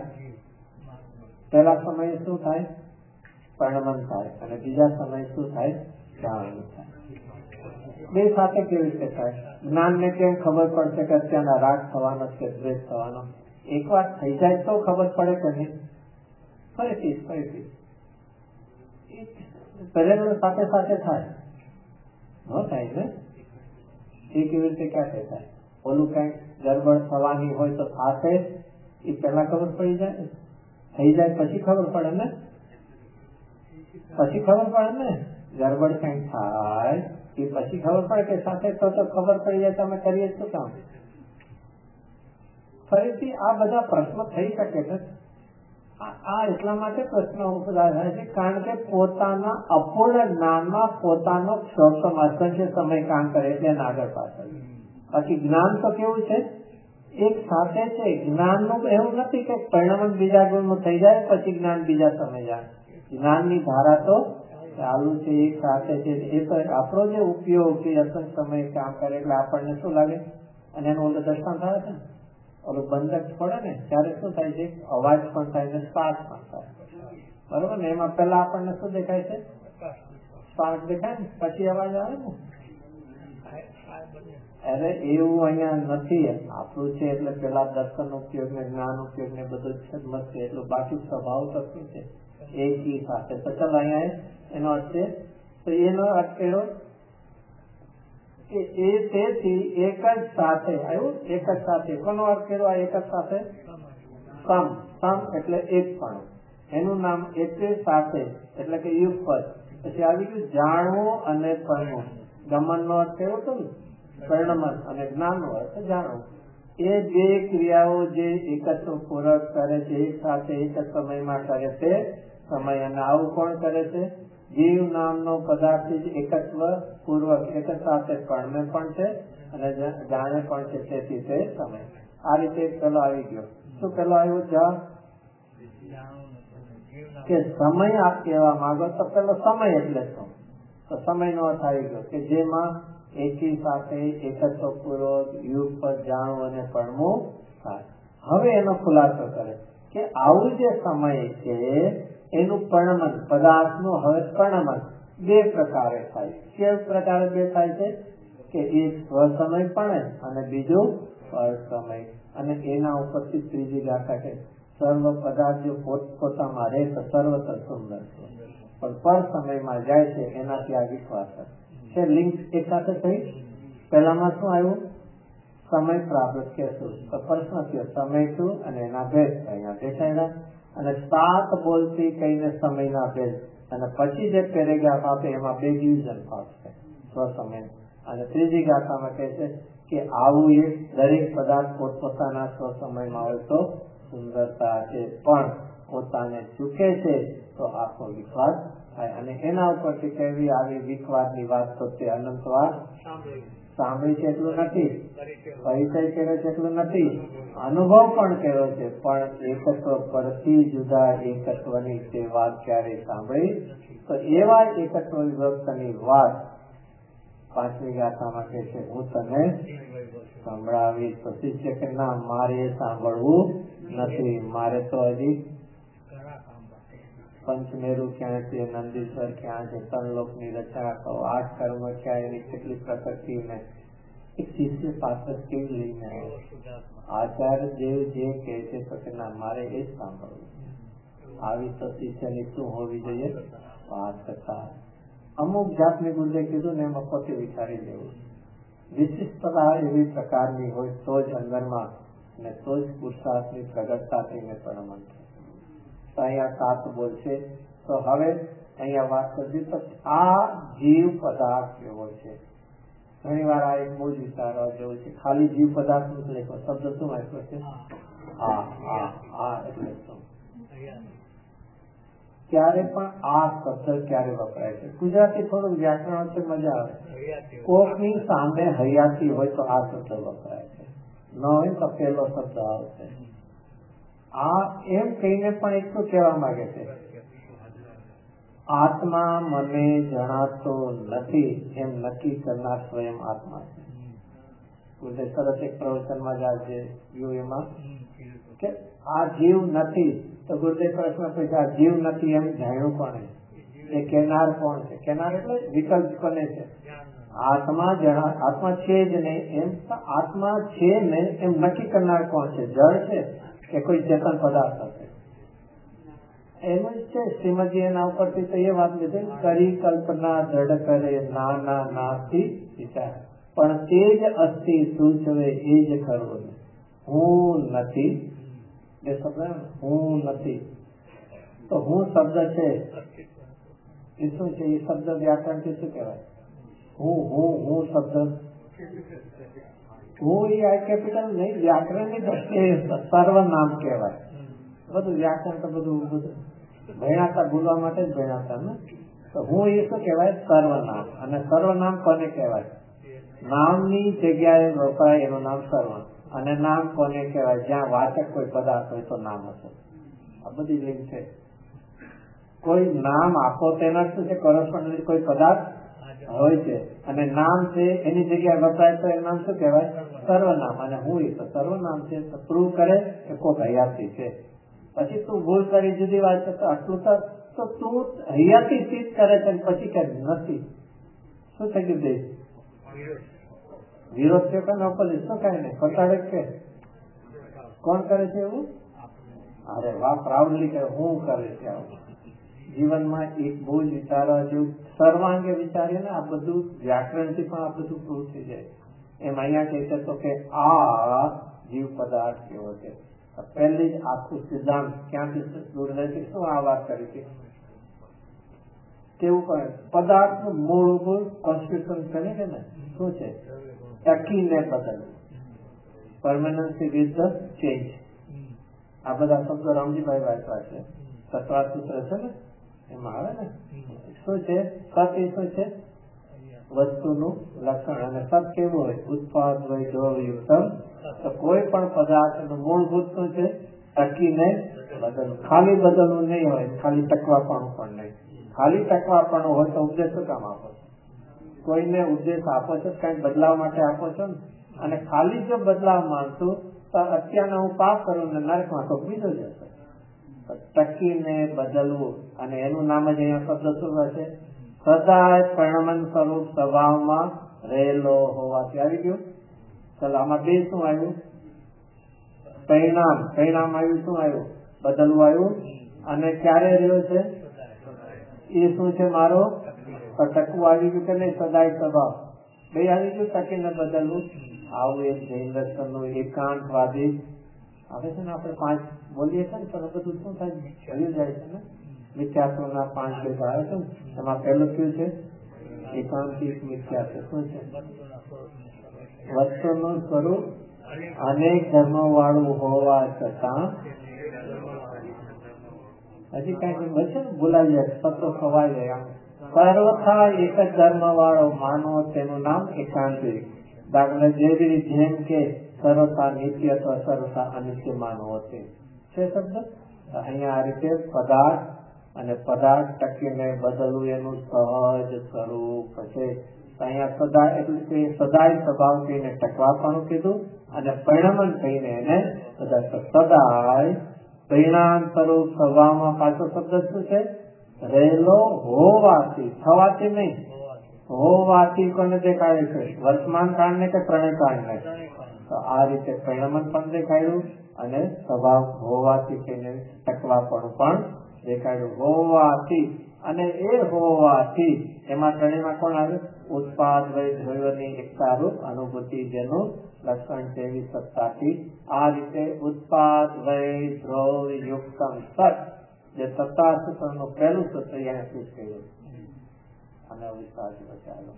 પહેલા સમયે શું થાય? પરણમન થાય. અને બીજા સમયે શું થાય? જાણવું થાય. બે સાથે કેવી રીતે થાય? જ્ઞાન ને કેમ ખબર પડશે કે અત્યારના રાગ થવાનો કે દ્વેષ થવાનો? એક વાર થઈ જાય તો ખબર પડે કે નહીં? ફરીથી ફરીથી પહેલા સાથે સાથે થાય ન થાય ને? એ કેવી રીતે ક્યાં થાય? ઓલું કઈ ગરબડ થવાની હોય તો સાથે એ પેલા ખબર પડી જાય, થઈ જાય પછી ખબર પડે ને? પછી ખબર પડે ને? ગરબડ કઈ થાય એ પછી ખબર પડે કે સાથે તો ખબર પડી જાય તમે કરીએ શું કામ? ફરીથી આ બધા પ્રશ્નો થઈ શકે છે. આ એટલા માટે પ્રશ્નો ઉભા થાય છે કારણ કે પોતાના અપૂર્ણ જ્ઞાનમાં પોતાનો ક્ષોભ અસંખ્ય સમય કામ કરે એટલે એને આગળ પાછળ. બાકી જ્ઞાન તો કેવું છે? એક સાથે છે. જ્ઞાન નું એવું નથી કે પરિણામ બીજા ગુણનું થઈ જાય પછી જ્ઞાન બીજા સમય જાય. જ્ઞાનની ધારા તો ચાલુ છે, એક સાથે છે. એ તો આપણો જે ઉપયોગ છે અસંખ્ય સમય કામ કરે એટલે આપણને શું લાગે? અને એનું ઓલું દર્શન થાય છે ને, ઓલું બંધક પડે ને ત્યારે શું થાય છે? અવાજ પણ થાય ને સ્પાર્ક પણ થાય. બરોબર ને? એમાં પેલા આપણને શું દેખાય છે? સ્પાર્ક દેખાય ને પછી અવાજ આવે ને. અરે એવું અહીંયા નથી. આપણું છે એટલે પેલા દર્શન ઉપયોગ ને જ્ઞાન ઉપયોગ ને બધું છે મત છે એટલું. બાકી સ્વભાવ તો શું છે? એકી સાથે. તો ચાલો અહીંયા એનો અર્થ છે. તો એનો અર્થ એનો એ તેથી એક જ સાથે આવ્યું. એક જ સાથે કોનો અર્થ કર્યો? આ એક જ સાથે સમ. સમ એટલે એક પણ. એનું નામ એક સાથે એટલે કે યુગપદ. પછી આવી ગયું જાણવું અને પરણવું. ગમન નો અર્થ એવો હતો ને પરિણમન, અને જ્ઞાન નો અર્થ જાણવું. એ બે ક્રિયાઓ જે એકત્વ પૂરક કરે છે એક સાથે એક જ સમયમાં કરે છે સમય. અને આવું કોણ કરે છે? જીવ નામનો પદાર્થ એકત્વ પૂર્વક એક સાથે પરણે પણ છે અને જાણે પણ છે, તેથી તે સમય. આ રીતે પેલો આવી ગયો. શું પેલો આવ્યો? જવાબ કે સમય આપ કહેવા માંગો તો પેલો સમય એટલે શું? તો સમય નો અર્થ આવી ગયો કે જેમાં એકી સાથે એકત્વ પૂર્વક યુગ પર જાણવું અને પડવું થાય. હવે એનો ખુલાસો કરે કે આવું જે સમય છે એનું પરિણમન પદાર્થનું હવે પરિણમન બે પ્રકારે થાય. કેવા પ્રકારે બે થાય છે? કે એક સ્વસમય પણ અને બીજું પરસમય. અને એના ઉપરથી ત્રીજી ગાથા કે સર્વ પદાર્થ જો પોતપોતામાં રહે તો સર્વત્ર સુંદર છે, પણ પર સમયમાં જાય છે એનાથી આ વિશ્વાસ છે. લિંક એક સાથે થઈ. પહેલામાં શું આવ્યું? સમય પ્રાપ્ત કહેશું તો પ્રશ્ન થયો સમય શું અને એના ભેદ અહીંયા દેખાયેલા. અને સાત બોલતી કહીને સમયના ભેદ અને પછી જે પેરેગ્રાફ આપે એમાં બે ડિવિઝન પાસ છે સ્વસમય. અને ત્રીજી ગાથામાં કહે છે કે આવું એક દરેક પદાર્થ પોતપોતાના સ્વસમયમાં હોય તો સુંદરતા છે, પણ પોતાને ચૂકે છે તો આખો વિશ્વાસ થાય. અને એના ઉપરથી કહેવી આવી વિશ્વાસની વાત તો તે અનંતવાર સાંભળી છે એટલું નથી, પરિચય કર્યો છે એટલું નથી, અનુભવ પણ કર્યો છે, પણ એકત્વ પરથી જુદા એકત્વની તે વાત ક્યારેય સાંભળી. તો એવા એકત્વ વિભક્તની વાત પાંચમી ગાથામાં કહે છે હું તને સંભળાવીશ. તો શિષ્ય કે ના મારે સાંભળવું નથી, મારે તો હજી પંચમેરુ ક્યાં છે, નંદીશ્વર ક્યાં છે, તનલોક ની રચના કરો, આઠ કર્મ ક્યાં, એની કેટલી પ્રકૃતિ ને એક શિષ્ય પાસે કેવી લઈને આચાર્ય દેવ જે કહે છે તો કે ના મારે એ જ સાંભળવું. આવી તો શિષ્યની શું હોવી જોઈએ વાત કરતા. અમુક જાતની ગુરુએ કીધું ને એમાં પોતે વિચારી લેવું. વિશિષ્ટતા એવી પ્રકારની હોય તો જ અંદરમાં અને તો જ પુરુષાર્થની પ્રગટતા થઈને પરિણમન થાય. તો અહીંયા સાત બોલ છે. તો હવે અહીંયા વાત કરવી તો આ જીવ પદાર્થ કેવો છે. ઘણી વાર આ એક બહુ જ વિચારવા જેવું છે. ખાલી જીવ પદાર્થ નથી લખ્યો, શબ્દ શું આપ્યો છે? આ આ આ એટલે શું? ક્યારે પણ આ શબ્દ ક્યારે વપરાય છે? ગુજરાતી થોડું વ્યાકરણ છે, મજા આવે. કોકની સામે હયાતી હોય તો આ શબ્દ વપરાય છે, ન હોય તો પેલો શબ્દ આવશે. આ એમ કહીને પણ એટલું કહેવા માંગે છે આત્મા મને જણાતો નથી એમ નક્કી કરનાર સ્વયં આત્મા છે. સરસ એક પ્રવચનમાં જ એમાં કે આ જીવ નથી તો ગુરુદેવ પ્રશ્ન પૂછ્યો આ જીવ નથી એમ જાણ્યું કોને? એ કહેનાર કોણ છે? કહેનાર એટલે વિકલ્પ કોને છે? આત્મા જણા આત્મા છે જ નહીં એમ આત્મા છે ને એમ નક્કી કરનાર કોણ છે? જળ છે કે કોઈ ચેતન પદાર્થ હશે? એનું જ છે. શ્રીમદજી એના ઉપરથી તો એ વાત લીધી કરી કલ્પના દ્રઢ કરે નાના નાથી વિચાર પણ તે જ અસ્થિ સૂચવે એ જ ખરું. હું નથી એ શબ્દ હું નથી તો હું શબ્દ છે એ શું છે? એ શબ્દ વ્યાકરણ થી શું કહેવાય? હું હું હું શબ્દ હું એ આ કેપિટલ નહીં, વ્યાકરણ ની દ્રષ્ટિએ સર્વનામ કહેવાય. બધું વ્યાકરણ તો બધું બધું ભણાતા ભૂલવા માટે જ ભણાતા ને. તો હું એ શું કહેવાય? સર્વનામ. અને સર્વનામ કોને કહેવાય? નામની જગ્યાએ વપરાય એનું નામ સર્વ. અને નામ કોને કહેવાય? જ્યાં વાચક કોઈ પદાર્થ હોય તો નામ હશે. આ બધી લિંક છે. કોઈ નામ આપો તેના શું છે? કોરસ્પોન્ડન્ટ કોઈ પદાર્થ હોય છે અને નામ છે એની જગ્યાએ વપરાય તો એનું નામ શું કહેવાય? સર્વનામ. અને હું એ તો સર્વનામ છે તો પ્રૂવ કરે કે કોઈ હયાતી છે. પછી તું ભૂલ કરી જુદી વાત છે તો આટલું તો તું હયાતી ચીજ કરે છે પછી કે નથી. શું થઈ ગયું? દેશ વિરોધ છે કે ઓપોઝિટ? શું કઈ નહીં પતાડે કે કોણ કરે છે એવું? અરે વાહ, પ્રાઉડલી કરે. હું કરે છે આવું. જીવનમાં એક બહુ જ વિચારવા જેવું સર્વાંગે વિચારીએ ને આ બધું વ્યાકરણ થી પણ આ બધું પ્રૂવ થઈ જાય. એમ અહીંયા કહે છે તો કે આ જીવ પદાર્થ કેવો છે. પહેલી જ આખું સિદ્ધાંત ક્યાંથી દૂરથી શું આ વાત કરી હતી? કેવું કરે? પદાર્થ નું મૂળભૂત કોન્સ્ટિટ્યુશન છે ને શું છે? ટકીને બદલવું. Permanency with the change. આ બધા શબ્દો રામજીભાઈ વાંચવા છે. સત્વા સૂત્ર છે ને એમાં આવે ને શું છે? સત એ શું છે? વસ્તુનું લક્ષણ. અને સત કેવું હોય? ઉત્પાદ હોય જો યુક્તમ. તો કોઈ પણ પદાર્થ નું મૂળભૂત શું છે? ટકીને બદલવું. ખાલી બદલવું નહીં હોય, ખાલી ટકવાપણું પણ નહીં. ખાલી ટકવાપણું હોય તો ઉપદેશ શું કામ આપો છો? કોઈને ઉપદેશ આપો છો કઈ બદલાવ માટે આપો છો ને. અને ખાલી જો બદલાવ માંગતું તો અત્યારના હું પાપ કરું ને નરકમાં તો બીજો જશે. ટકીને બદલવું, અને એનું નામ જ અહીંયા શબ્દ શું હશે? સદાય પરિણમન સ્વરૂપ સ્વભાવમાં રહેલો હોવાથી. આવી ગયું? ચાલો આમાં બે શું આવ્યું? પરિણામ. પરિણામ આવ્યું, શું આવ્યું? બદલવું આવ્યું. અને ક્યારે રહ્યો છે એ શું છે મારો? ટકવું આવી ગયું કે નહીં? સદાય સ્વભાવ બે આવી ગયું. ટકીને બદલવું આવું એક જૈન દર્શનનું એકાંતવાદી આવે છે ને. આપણે પાંચ બોલીએ છીએ ને તો બધું શું થાય? ચલી જાય છે ને. મિથ્યાત્વના પાંચ ભેગા આવે છે ને. એમાં પહેલું કયું છે? એકાંતિક મિથ્યાત્વ. શું છે? વસ્તુનું સ્વરૂપ અનેક ધર્મો વાળું હોવા છતાં હજી કઈ બચે ને બોલાવી જાય, સતો ખવાઈ જાય. સર્વથા એક જ ધર્મ વાળો માનો તેનું નામ એકાંતિક. દાખલા જેવી જેમ કે સર્વથા નિત્ય અથવા સર્વથા અનિત્ય માનવો છે શબ્દ. અહીંયા આ રીતે પદાર્થ અને પદાર્થ ટકીને બદલવું એનું સહજ સ્વરૂપ છે. અહીંયા સદા એટલે કે સદાય સ્વભાવ થઈને ટકવાપણું કીધું, અને પરિણમન થઈને એને સદાય પરિણામ સ્વરૂપ સ્વભાવમાં પાછો શબ્દ શું છે? રહેલો હોવાથી. થવાથી નહીં, હોવાથી કોને દેખાય છે? વર્તમાન કાળને કે પ્રણય કાળને? તો આ રીતે પરિણમન પણ દેખાયું અને સ્વભાવ હોવાથી થઈને ટકવાપણું પણ દેખાયું. હોવાથી અને એ હોવાથી એમાં ત્રણેયમાં કોણ આવે? ઉત્પાદ વય દ્રવ્યોની એકતારૂપ અનુભૂતિ, જેનું લક્ષણ છે સત્તાથી. આ રીતે ઉત્પાદ વય દ્રવ્ય યુક્તમ સત, જે સત્તા સૂત્રનું પહેલું સૂત્ર અહીંયા શું થયું અને અવિશ્વાસ બચાવ્યો.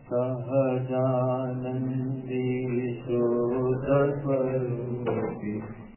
સહજાનંદી શુદ્ધ સ્વરૂપી